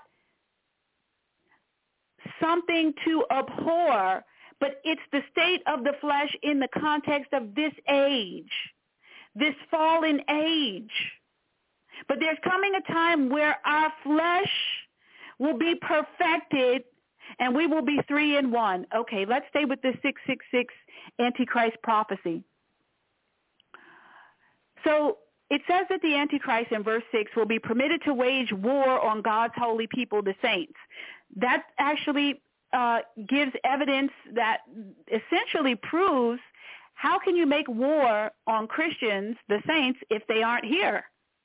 something to abhor, but it's the state of the flesh in the context of this age, this fallen age. But there's coming a time where our flesh will be perfected and we will be three in one. Okay, let's stay with the six six six Antichrist prophecy. So it says that the Antichrist in verse six will be permitted to wage war on God's holy people, the saints. That actually uh, gives evidence that essentially proves how can you make war on Christians, the saints, if they aren't here?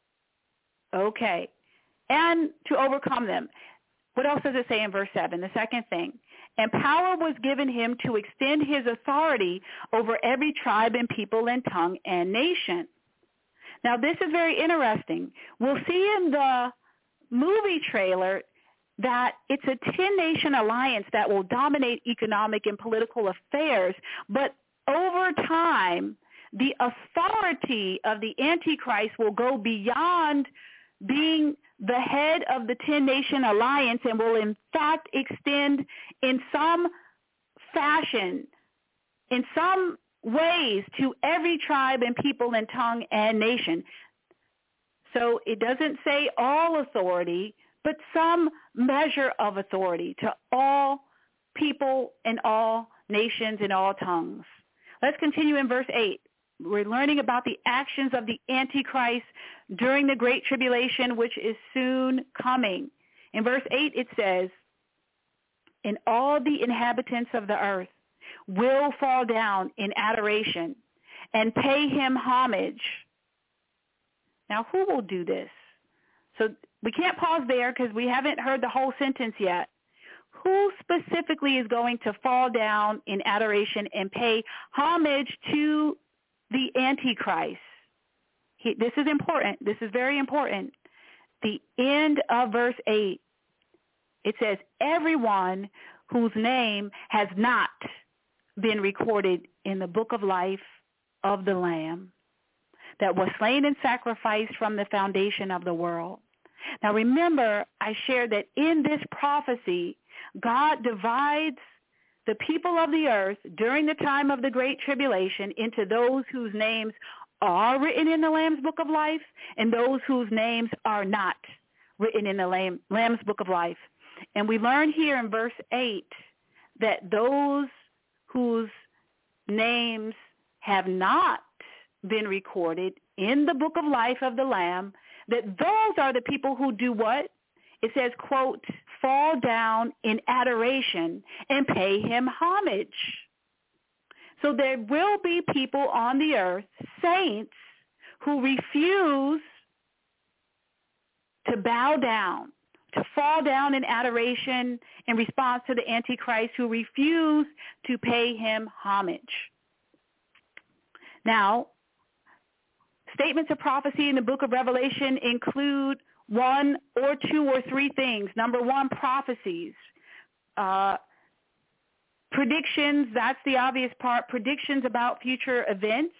Okay. And to overcome them. What else does it say in verse seven? The second thing. And power was given him to extend his authority over every tribe and people and tongue and nation. Now, this is very interesting. We'll see in the movie trailer that it's a ten-nation alliance that will dominate economic and political affairs, but over time, the authority of the Antichrist will go beyond being the head of the ten-nation alliance and will in fact extend in some fashion, in some ways, to every tribe and people and tongue and nation. So it doesn't say all authority, but some measure of authority to all people and all nations and all tongues. Let's continue in verse eight. We're learning about the actions of the Antichrist during the Great Tribulation, which is soon coming. In verse eight, it says, and all the inhabitants of the earth will fall down in adoration and pay him homage. Now, who will do this? So we can't pause there because we haven't heard the whole sentence yet. Who specifically is going to fall down in adoration and pay homage to the Antichrist? He, this is important. This is very important. The end of verse eight, it says, everyone whose name has not been recorded in the book of life of the Lamb that was slain and sacrificed from the foundation of the world. Now remember, I shared that in this prophecy, God divides the people of the earth during the time of the Great Tribulation into those whose names are written in the Lamb's Book of Life and those whose names are not written in the Lamb, Lamb's Book of Life. And we learn here in verse eight that those whose names have not been recorded in the Book of Life of the Lamb, that those are the people who do what? It says, quote, fall down in adoration and pay him homage. So there will be people on the earth, saints, who refuse to bow down, to fall down in adoration in response to the Antichrist, who refuse to pay him homage. Now, statements of prophecy in the book of Revelation include one or two or three things. Number one, prophecies. Uh, predictions, that's the obvious part. Predictions about future events.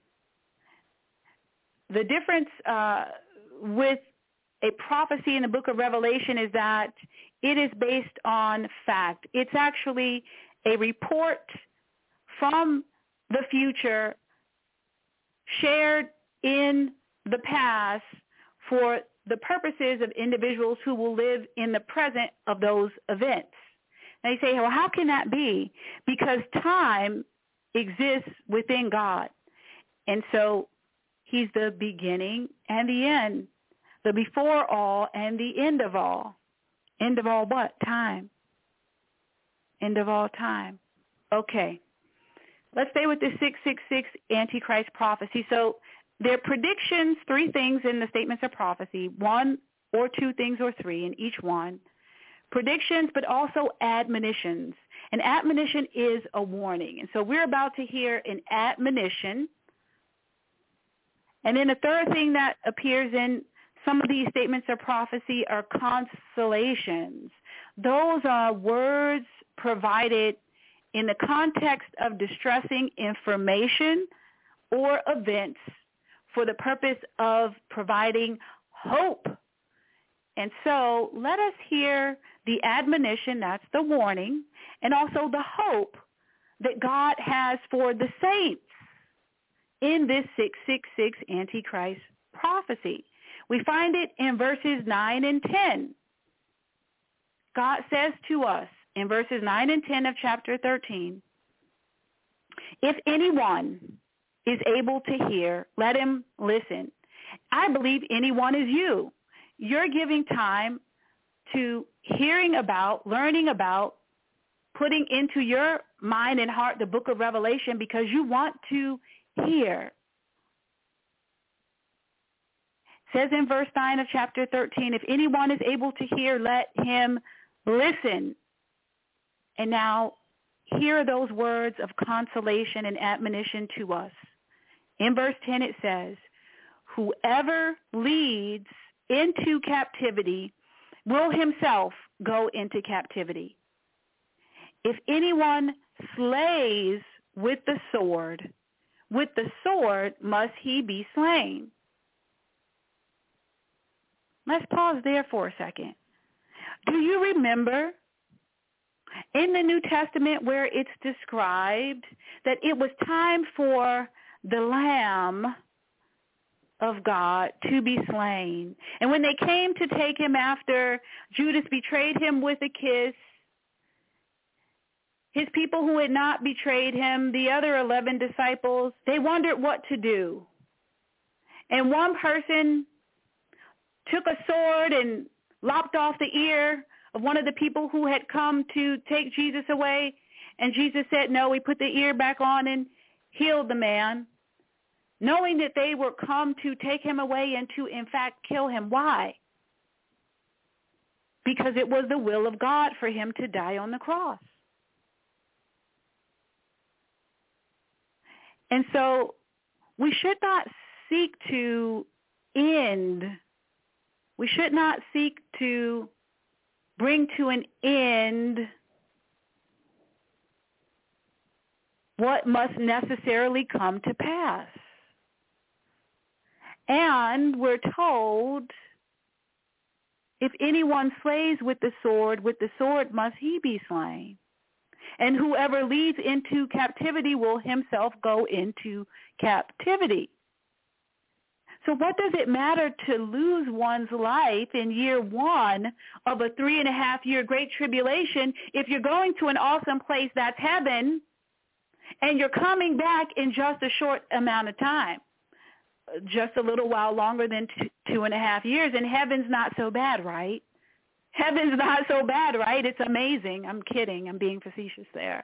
The difference uh, with a prophecy in the book of Revelation is that it is based on fact. It's actually a report from the future shared in the past for the purposes of individuals who will live in the present of those events. Now you say, well, how can that be? Because time exists within God. And so he's the beginning and the end, the before all and the end of all. End of all what? Time. End of all time. Okay. Let's stay with the six six six Antichrist prophecy. So there are predictions, three things in the statements of prophecy, one or two things or three in each one. Predictions, but also admonitions. An admonition is a warning. And so we're about to hear an admonition. And then the third thing that appears in some of these statements of prophecy are consolations. Those are words provided in the context of distressing information or events for the purpose of providing hope. And so let us hear the admonition, that's the warning, and also the hope that God has for the saints in this six six six Antichrist prophecy. We find it in verses nine and ten. God says to us in verses nine and ten of chapter thirteen, if anyone is able to hear, let him listen. I believe anyone is you. You're giving time to hearing about, learning about, putting into your mind and heart the book of Revelation because you want to hear. It says in verse nine of chapter thirteen, if anyone is able to hear, let him listen. And now, here are those words of consolation and admonition to us. In verse ten it says, whoever leads into captivity will himself go into captivity. If anyone slays with the sword, with the sword must he be slain. Let's pause there for a second. Do you remember in the New Testament where it's described that it was time for the Lamb of God to be slain? And when they came to take him after Judas betrayed him with a kiss, his people who had not betrayed him, the other eleven disciples, they wondered what to do. And one person took a sword and lopped off the ear of one of the people who had come to take Jesus away. And Jesus said no. He put the ear back on and healed the man, knowing that they were come to take him away and to, in fact, kill him. Why? Because it was the will of God for him to die on the cross. And so we should not seek to end. We should not seek to bring to an end what must necessarily come to pass. And we're told, if anyone slays with the sword, with the sword must he be slain. And whoever leads into captivity will himself go into captivity. So what does it matter to lose one's life in year one of a three and a half year great tribulation if you're going to an awesome place that's heaven and you're coming back in just a short amount of time, just a little while longer than two, two and a half years, and heaven's not so bad, right? Heaven's not so bad, right? It's amazing. I'm kidding. I'm being facetious there.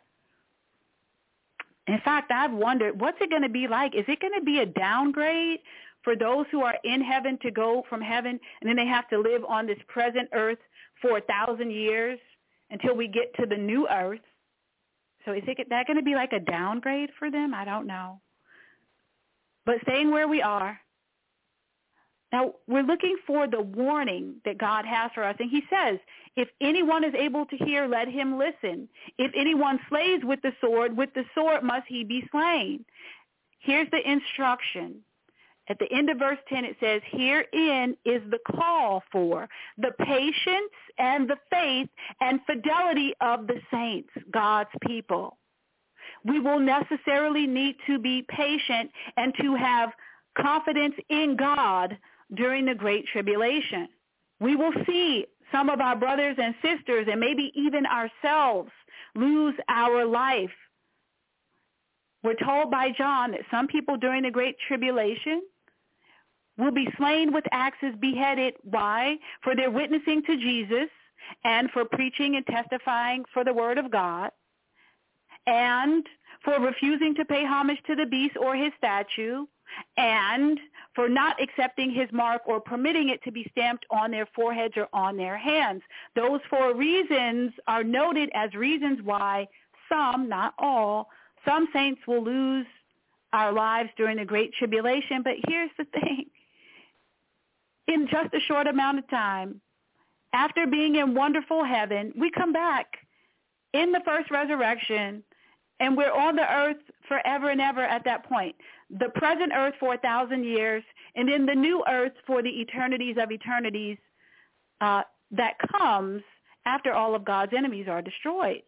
In fact, I've wondered, what's it going to be like? Is it going to be a downgrade for those who are in heaven to go from heaven, and then they have to live on this present earth for a thousand years until we get to the new earth? So is it that going to be like a downgrade for them? I don't know. But staying where we are. Now, we're looking for the warning that God has for us. And he says, if anyone is able to hear, let him listen. If anyone slays with the sword, with the sword must he be slain. Here's the instruction. At the end of verse ten, it says, herein is the call for the patience and the faith and fidelity of the saints, God's people. We will necessarily need to be patient and to have confidence in God during the Great Tribulation. We will see some of our brothers and sisters and maybe even ourselves lose our life. We're told by John that some people during the Great Tribulation will be slain with axes, beheaded. Why? For their witnessing to Jesus and for preaching and testifying for the word of God, and for refusing to pay homage to the beast or his statue, and for not accepting his mark or permitting it to be stamped on their foreheads or on their hands. Those four reasons are noted as reasons why some, not all, some saints will lose our lives during the Great Tribulation. But here's the thing. In just a short amount of time, after being in wonderful heaven, we come back in the first resurrection, and we're on the earth forever and ever at that point. The present earth for a thousand years, and then the new earth for the eternities of eternities uh, that comes after all of God's enemies are destroyed.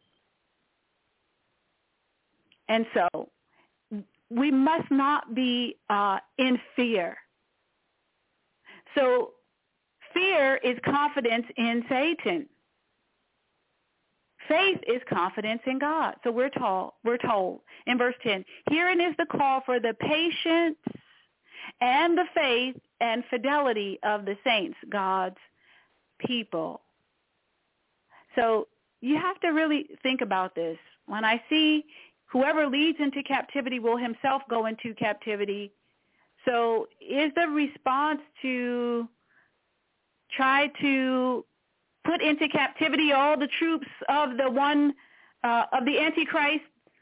And so we must not be uh, in fear. So fear is confidence in Satan. Faith is confidence in God. So we're told, we're told in verse ten, herein is the call for the patience and the faith and fidelity of the saints, God's people. So you have to really think about this. When I see whoever leads into captivity will himself go into captivity. So is the response to try to put into captivity all the troops of the one, uh, of the Antichrist,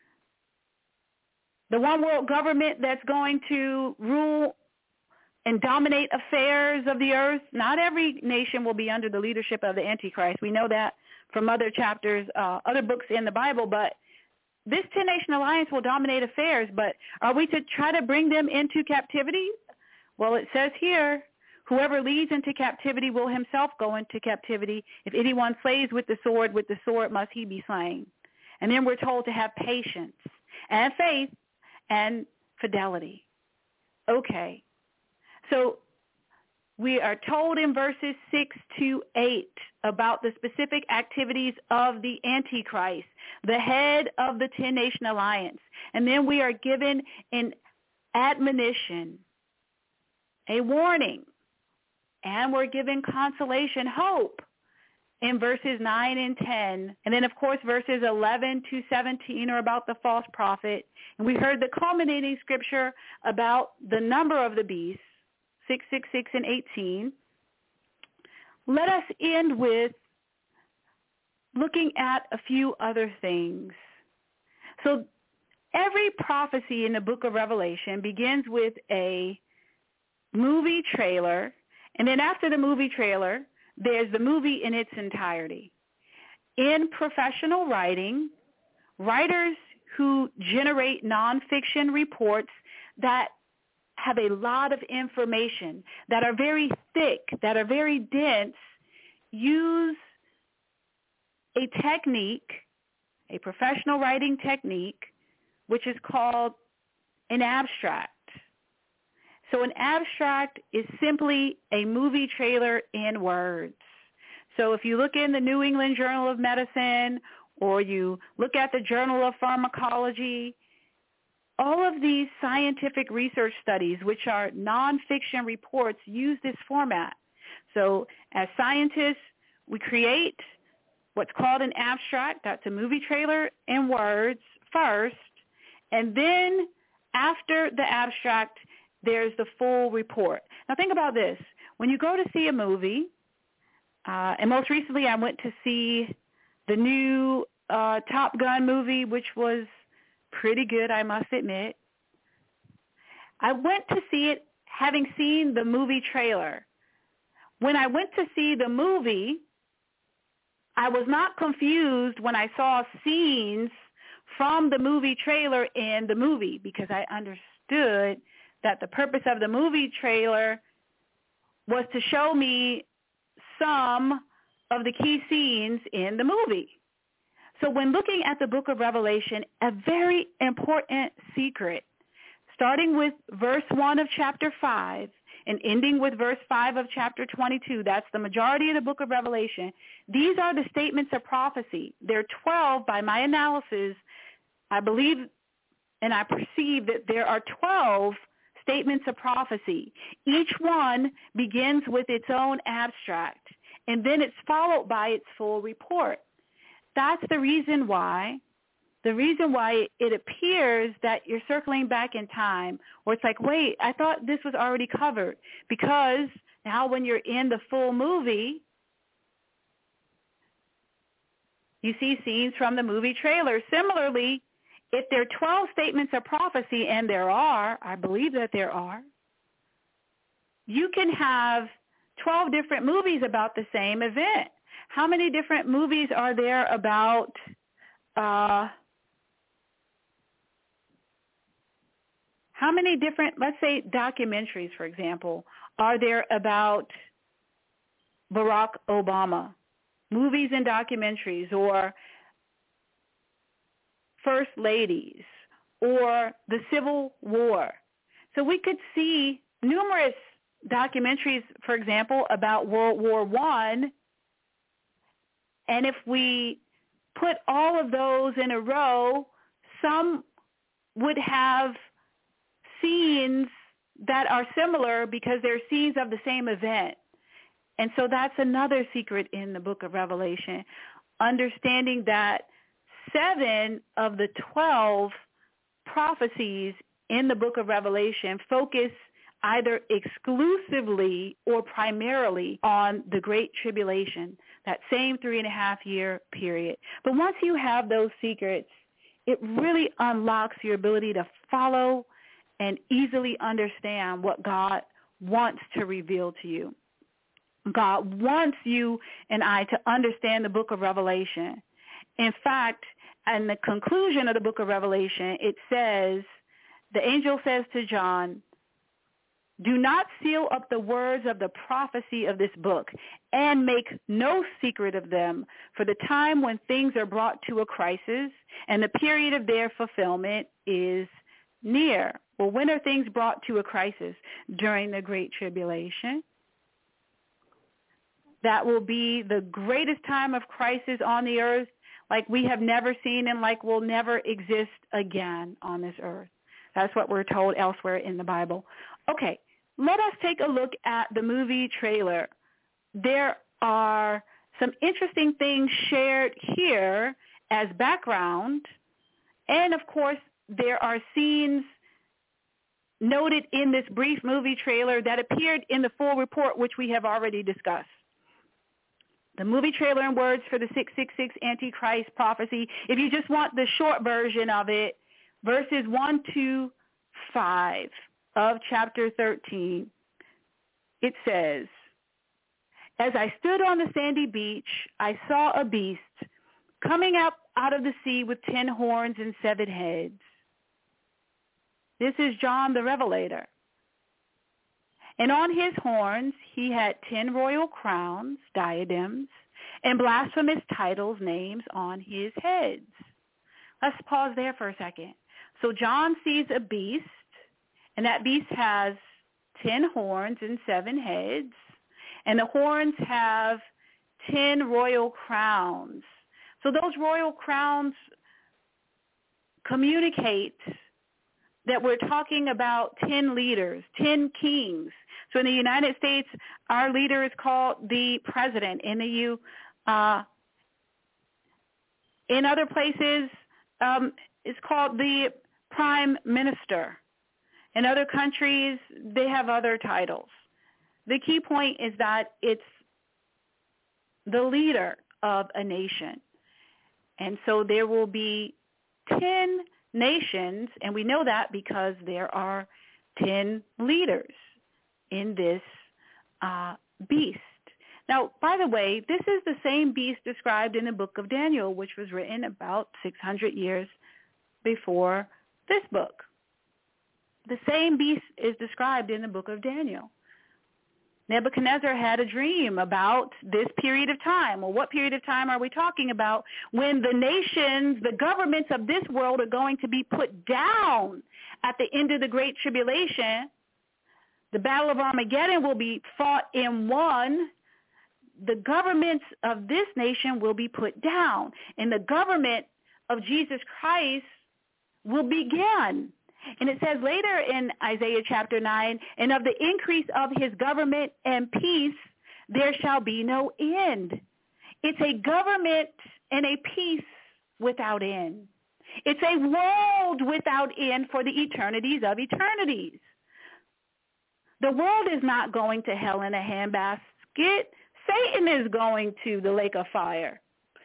the one world government that's going to rule and dominate affairs of the earth? Not every nation will be under the leadership of the Antichrist. We know that from other chapters, uh, other books in the Bible, but this ten-nation alliance will dominate affairs, but are we to try to bring them into captivity? Well, it says here, whoever leads into captivity will himself go into captivity. If anyone slays with the sword, with the sword must he be slain. And then we're told to have patience and faith and fidelity. Okay. So we are told in verses six to eight about the specific activities of the Antichrist, the head of the ten-nation alliance. And then we are given an admonition, a warning, and we're given consolation, hope in verses nine and ten. And then, of course, verses eleven to seventeen are about the false prophet. And we heard the culminating scripture about the number of the beast, six six six and eighteen. Let us end with looking at a few other things. So every prophecy in the book of Revelation begins with a movie trailer, and then after the movie trailer, there's the movie in its entirety. In professional writing, writers who generate nonfiction reports that have a lot of information, that are very thick, that are very dense, use a technique, a professional writing technique, which is called an abstract. So an abstract is simply a movie trailer in words. So if you look in the New England Journal of Medicine or you look at the Journal of Pharmacology, all of these scientific research studies, which are nonfiction reports, use this format. So as scientists, we create what's called an abstract. That's a movie trailer in words first. And then after the abstract, there's the full report. Now think about this. When you go to see a movie, uh, and most recently I went to see the new uh, Top Gun movie, which was pretty good, I must admit. I went to see it having seen the movie trailer. When I went to see the movie, I was not confused when I saw scenes from the movie trailer in the movie, because I understood that the purpose of the movie trailer was to show me some of the key scenes in the movie. So when looking at the book of Revelation, a very important secret, starting with verse one of chapter five and ending with verse five of chapter twenty-two, that's the majority of the book of Revelation, these are the statements of prophecy. There are twelve by my analysis. I believe and I perceive that there are twelve statements of prophecy. Each one begins with its own abstract, and then it's followed by its full report. That's the reason why, the reason why it appears that you're circling back in time, or it's like, wait, I thought this was already covered, because now when you're in the full movie, you see scenes from the movie trailer. Similarly, if there are twelve statements of prophecy, and there are, I believe that there are, you can have twelve different movies about the same event. How many different movies are there about uh, how many different, let's say documentaries, for example, are there about Barack Obama? Movies and documentaries, or First Ladies, or the Civil War. So we could see numerous documentaries, for example, about World War One, and if we put all of those in a row, some would have scenes that are similar because they're scenes of the same event. And so that's another secret in the book of Revelation, understanding that seven of the twelve prophecies in the book of Revelation focus either exclusively or primarily on the Great Tribulation, that same three and a half year period. But once you have those secrets, it really unlocks your ability to follow and easily understand what God wants to reveal to you. God wants you and I to understand the book of Revelation. In fact, in the conclusion of the book of Revelation, it says, the angel says to John, do not seal up the words of the prophecy of this book and make no secret of them, for the time when things are brought to a crisis and the period of their fulfillment is near. Well, when are things brought to a crisis? During the Great Tribulation. That will be the greatest time of crisis on the earth like we have never seen and like will never exist again on this earth. That's what we're told elsewhere in the Bible. Okay, let us take a look at the movie trailer. There are some interesting things shared here as background, and of course, there are scenes noted in this brief movie trailer that appeared in the full report, which we have already discussed. The movie trailer in words for the six six six Antichrist prophecy. If you just want the short version of it, verses one to five of chapter thirteen, it says, as I stood on the sandy beach, I saw a beast coming up out of the sea with ten horns and seven heads. This is John the Revelator. And on his horns he had ten royal crowns, diadems, and blasphemous titles, names on his heads. Let's pause there for a second. So John sees a beast, and that beast has ten horns and seven heads, and the horns have ten royal crowns. So those royal crowns communicate that we're talking about ten leaders, ten kings. So in the United States, our leader is called the president. In the U, uh, in other places, um, it's called the prime minister. In other countries, they have other titles. The key point is that it's the leader of a nation. And so there will be ten nations, and we know that because there are ten leaders in this uh, beast. Now, by the way, this is the same beast described in the book of Daniel, which was written about six hundred years before this book. The same beast is described in the book of Daniel. Nebuchadnezzar had a dream about this period of time. Well, what period of time are we talking about? When the nations, the governments of this world are going to be put down at the end of the Great Tribulation. The Battle of Armageddon will be fought and won. The governments of this nation will be put down, and the government of Jesus Christ will begin. And it says later in Isaiah chapter nine, and of the increase of his government and peace, there shall be no end. It's a government and a peace without end. It's a world without end for the eternities of eternities. The world is not going to hell in a handbasket. Satan is going to the lake of fire.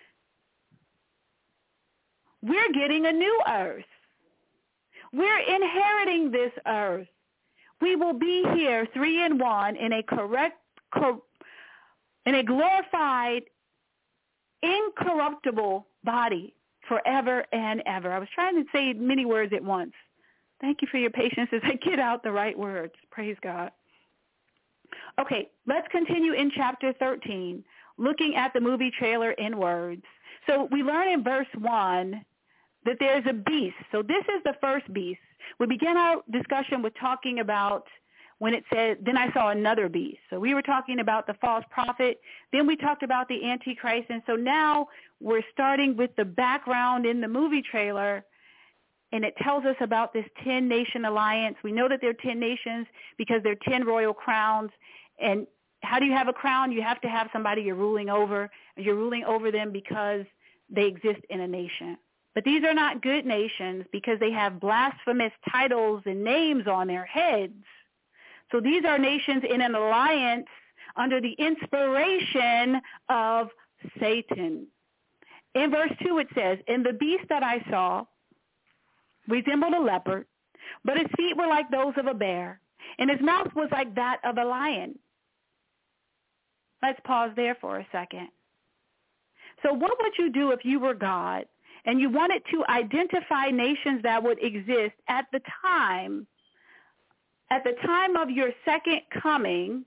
We're getting a new earth. We're inheriting this earth. We will be here three in one in a correct, cor- in a glorified, incorruptible body forever and ever. I was trying to say many words at once. Thank you for your patience as I get out the right words. Praise God. Okay, let's continue in chapter thirteen, looking at the movie trailer in words. So we learn in verse one that there's a beast. So this is the first beast. We began our discussion with talking about when it said, then I saw another beast. So we were talking about the false prophet. Then we talked about the Antichrist. And so now we're starting with the background in the movie trailer. and it tells us about this ten-nation alliance. We know that there are ten nations because there are ten royal crowns. And how do you have a crown? You have to have somebody you're ruling over. You're ruling over them because they exist in a nation. But these are not good nations because they have blasphemous titles and names on their heads. So these are nations in an alliance under the inspiration of Satan. In verse two it says, "And the beast that I saw resembled a leopard, but his feet were like those of a bear, and his mouth was like that of a lion." Let's pause there for a second. So what would you do if you were God and you wanted to identify nations that would exist at the time, at the time of your second coming,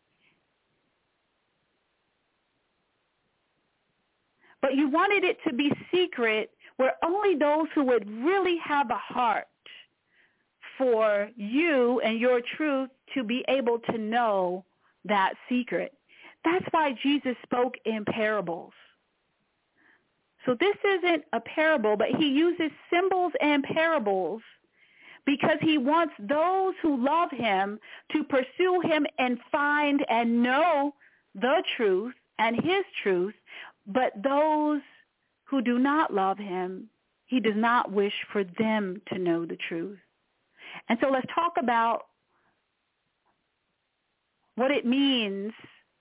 but you wanted it to be secret where only those who would really have a heart for you and your truth to be able to know that secret. That's why Jesus spoke in parables. So this isn't a parable, but he uses symbols and parables because he wants those who love him to pursue him and find and know the truth and his truth, but those who do not love him, he does not wish for them to know the truth. And so let's talk about what it means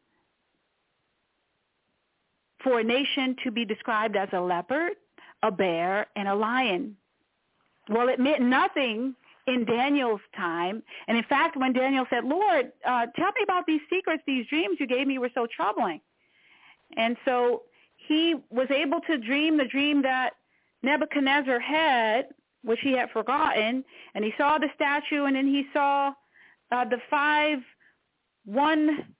for a nation to be described as a leopard, a bear, and a lion. Well, it meant nothing in Daniel's time. And in fact, when Daniel said, "Lord, uh, tell me about these secrets, these dreams you gave me were so troubling." And so he was able to dream the dream that Nebuchadnezzar had, which he had forgotten, and he saw the statue, and then he saw uh, the five, one,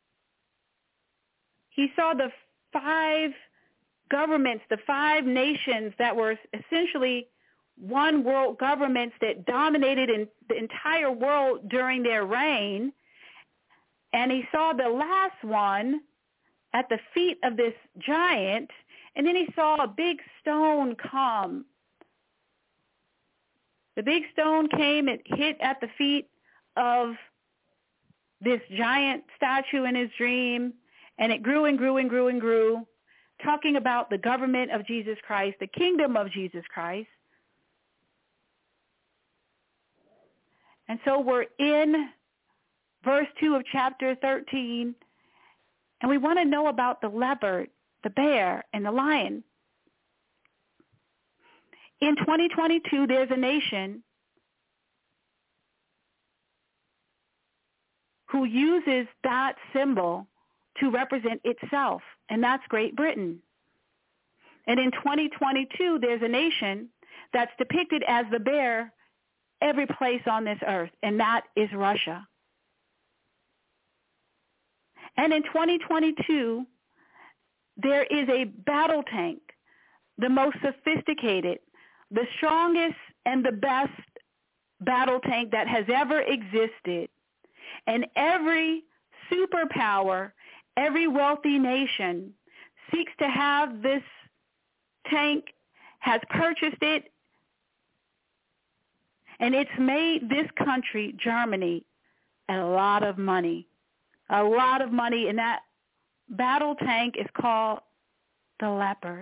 he saw the five governments, the five nations that were essentially one world governments that dominated in the entire world during their reign. And he saw the last one at the feet of this giant, and then he saw a big stone come. The big stone came and hit at the feet of this giant statue in his dream, and it grew and grew and grew and grew, talking about the government of Jesus Christ, the kingdom of Jesus Christ. And so we're in verse two of chapter thirteen, and we want to know about the leopard, the bear, and the lion. In twenty twenty-two, there's a nation who uses that symbol to represent itself, and that's Great Britain. And in twenty twenty-two, there's a nation that's depicted as the bear every place on this earth, and that is Russia. And in twenty twenty-two, there is a battle tank, the most sophisticated, the strongest and the best battle tank that has ever existed. And every superpower, every wealthy nation seeks to have this tank, has purchased it, and it's made this country, Germany, a lot of money, a lot of money. And that battle tank is called the Leopard.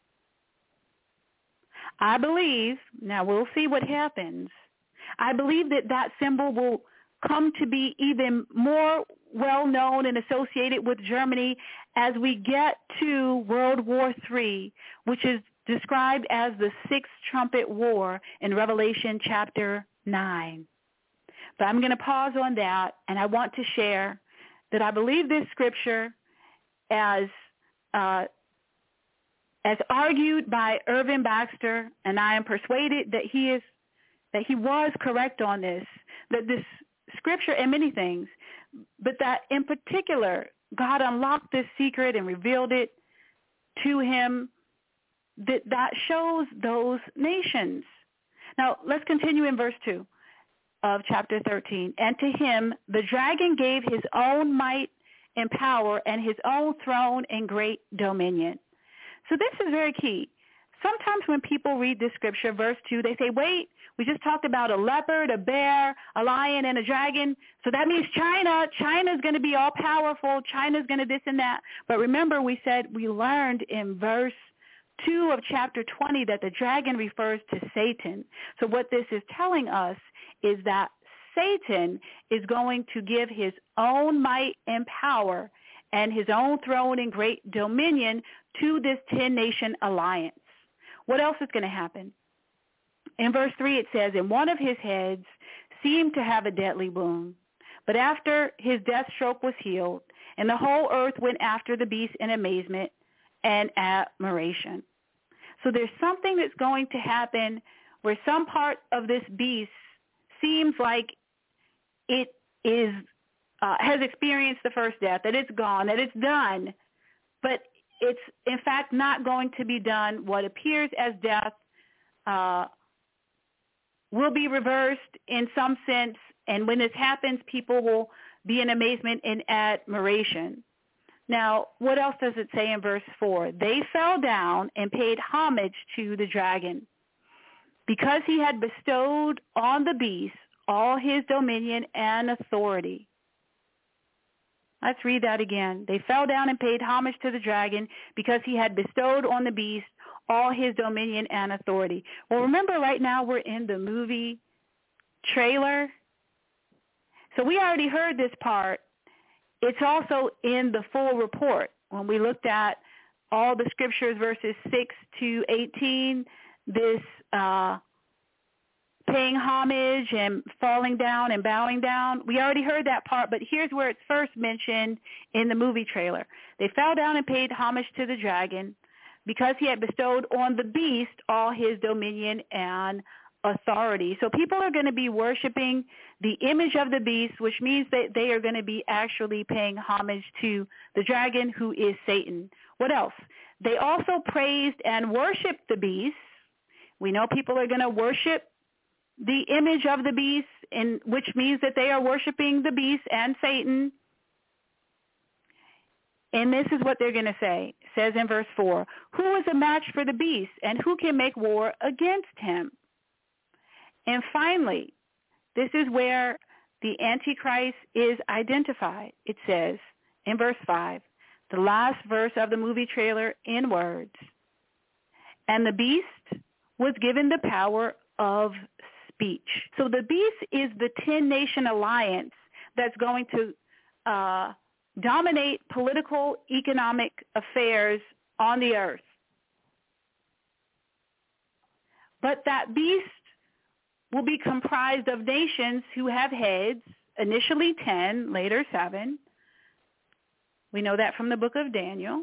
I believe, now we'll see what happens, I believe that that symbol will come to be even more well-known and associated with Germany as we get to World War Three, which is described as the Sixth Trumpet War in Revelation chapter nine. But I'm going to pause on that, and I want to share that I believe this scripture, as uh, as argued by Irvin Baxter, and I am persuaded that he is that he was correct on this, that this scripture and many things, but that in particular, God unlocked this secret and revealed it to him, that that shows those nations. Now, let's continue in verse two of chapter thirteen. And to him, the dragon gave his own might and power and his own throne and great dominion. So this is very key. Sometimes when people read this scripture, verse two, they say, wait, We just talked about a leopard, a bear, a lion, and a dragon. So that means China. China's going to be all powerful. China's going to this and that. But remember, we said we learned in verse two of chapter twenty that the dragon refers to Satan. So what this is telling us is that Satan is going to give his own might and power and his own throne and great dominion to this ten-nation alliance. What else is going to happen? In verse three it says, and one of his heads seemed to have a deadly wound, but after his death stroke was healed, and the whole earth went after the beast in amazement and admiration. So there's something that's going to happen where some part of this beast seems like it is uh, has experienced the first death, that it's gone, that it's done, but it's in fact not going to be done. What appears as death uh, will be reversed in some sense, and when this happens, people will be in amazement and admiration. Now, what else does it say in verse four? They fell down and paid homage to the dragon, because he had bestowed on the beast all his dominion and authority. Let's read that again. They fell down and paid homage to the dragon because he had bestowed on the beast all his dominion and authority. Well, remember, right now we're in the movie trailer. So we already heard this part. It's also in the full report. When we looked at all the scriptures, verses six to eighteen, this uh, paying homage and falling down and bowing down, we already heard that part, but here's where it's first mentioned in the movie trailer. They fell down and paid homage to the dragon because he had bestowed on the beast all his dominion and authority. So people are going to be worshiping the image of the beast, which means that they are going to be actually paying homage to the dragon, who is Satan. What else? They also praised and worshiped the beast. We know people are going to worship the image of the beast, in, which means that they are worshiping the beast and Satan. And this is what they're going to say. It says in verse four, who is a match for the beast, and who can make war against him? And finally, this is where the Antichrist is identified. It says in verse five, the last verse of the movie trailer in words, and the beast was given the power of speech. So the beast is the ten-nation alliance that's going to uh, dominate political, economic affairs on the earth. But that beast will be comprised of nations who have heads, initially ten, later seven. We know that from the book of Daniel.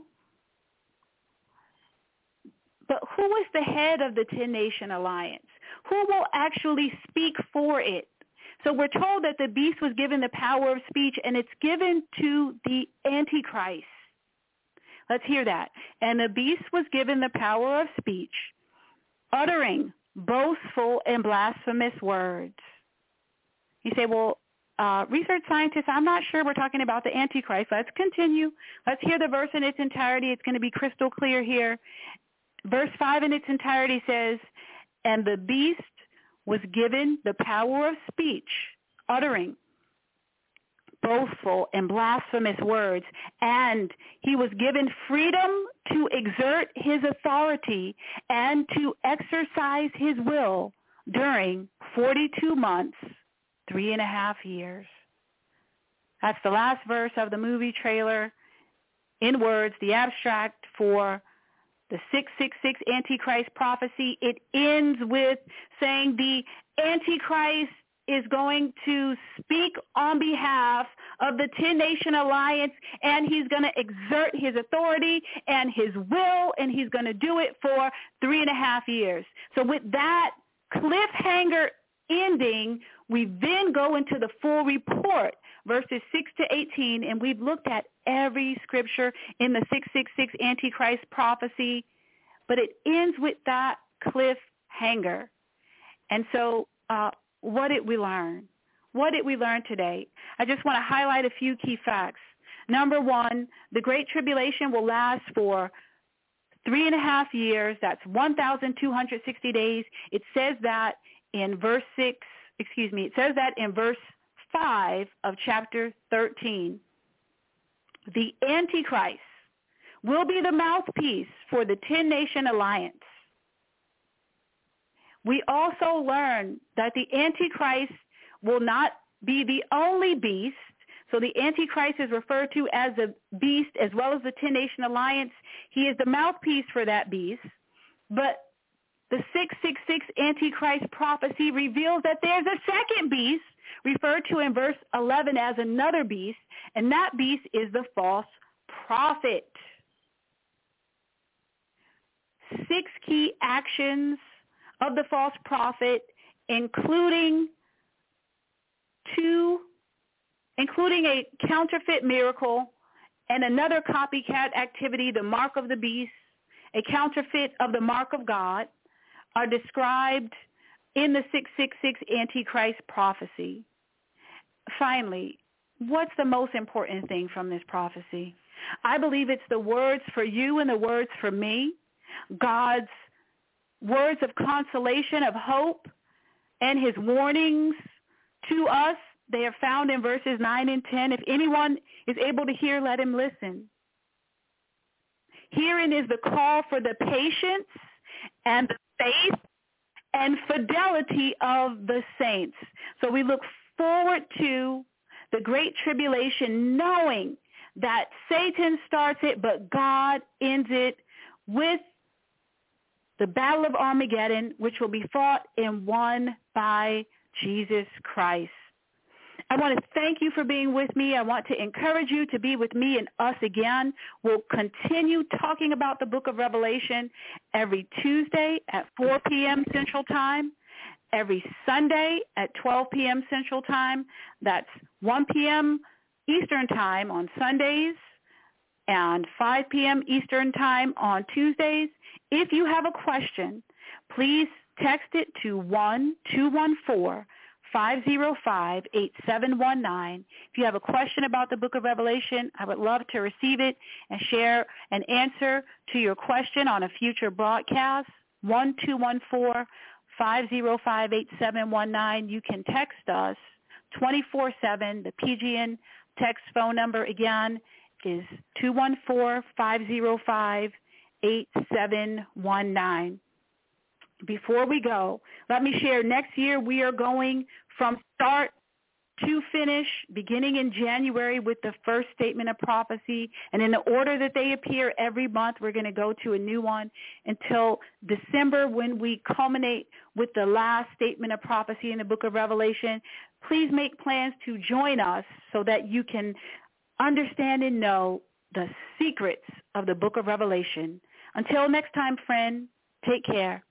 But who is the head of the ten-nation alliance? Who will actually speak for it? So we're told that the beast was given the power of speech, and it's given to the Antichrist. Let's hear that. And the beast was given the power of speech, uttering boastful and blasphemous words. You say, well, uh, research scientists, I'm not sure we're talking about the Antichrist. Let's continue. Let's hear the verse in its entirety. It's going to be crystal clear here. Verse five in its entirety says, and the beast was given the power of speech, uttering boastful and blasphemous words, and he was given freedom to exert his authority and to exercise his will during forty-two months, three and a half years. That's the last verse of the movie trailer. In words, the abstract for the six six six Antichrist prophecy. It ends with saying the Antichrist is going to speak on behalf of the ten-nation alliance, and he's going to exert his authority and his will, and he's going to do it for three and a half years. So with that cliffhanger ending, we then go into the full report, verses six to eighteen, and we've looked at every scripture in the six six six Antichrist prophecy, but it ends with that cliffhanger. And so uh, what did we learn? What did we learn today? I just want to highlight a few key facts. Number one, the Great Tribulation will last for three and a half years. That's one thousand two hundred sixty days. It says that in verse six, excuse me, it says that in verse five of chapter thirteen. The Antichrist will be the mouthpiece for the ten-nation alliance. We also learn that the Antichrist will not be the only beast. So the Antichrist is referred to as a beast as well as the ten-nation alliance. He is the mouthpiece for that beast. But the six six six Antichrist prophecy reveals that there's a second beast referred to in verse eleven as another beast, and that beast is the false prophet. Six key actions of the false prophet, including two, including a counterfeit miracle and another copycat activity, the mark of the beast, a counterfeit of the mark of God, are described in the six six six Antichrist prophecy. Finally, what's the most important thing from this prophecy? I believe it's the words for you and the words for me, God's words of consolation, of hope, and his warnings to us. They are found in verses nine and ten. If anyone is able to hear, let him listen. Herein is the call for the patience and the faith and fidelity of the saints. So we look forward to the great tribulation, knowing that Satan starts it, but God ends it with the Battle of Armageddon, which will be fought and won by Jesus Christ. I want to thank you for being with me. I want to encourage you to be with me and us again. We'll continue talking about the book of Revelation every Tuesday at four p.m. Central Time, every Sunday at twelve p.m. Central Time. That's one p.m. Eastern Time on Sundays and five p.m. Eastern Time on Tuesdays. If you have a question, please text it to one two one four, five zero five, eight seven one nine. If you have a question about the book of Revelation, I would love to receive it and share an answer to your question on a future broadcast. one two one four, five zero five, eight seven one nine. You can text us twenty-four seven. The P G N text phone number again is two one four, five zero five, eight seven one nine. Before we go, let me share, next year we are going from start to finish, beginning in January with the first statement of prophecy. And in the order that they appear every month, we're going to go to a new one until December, when we culminate with the last statement of prophecy in the book of Revelation. Please make plans to join us so that you can understand and know the secrets of the book of Revelation. Until next time, friend, take care.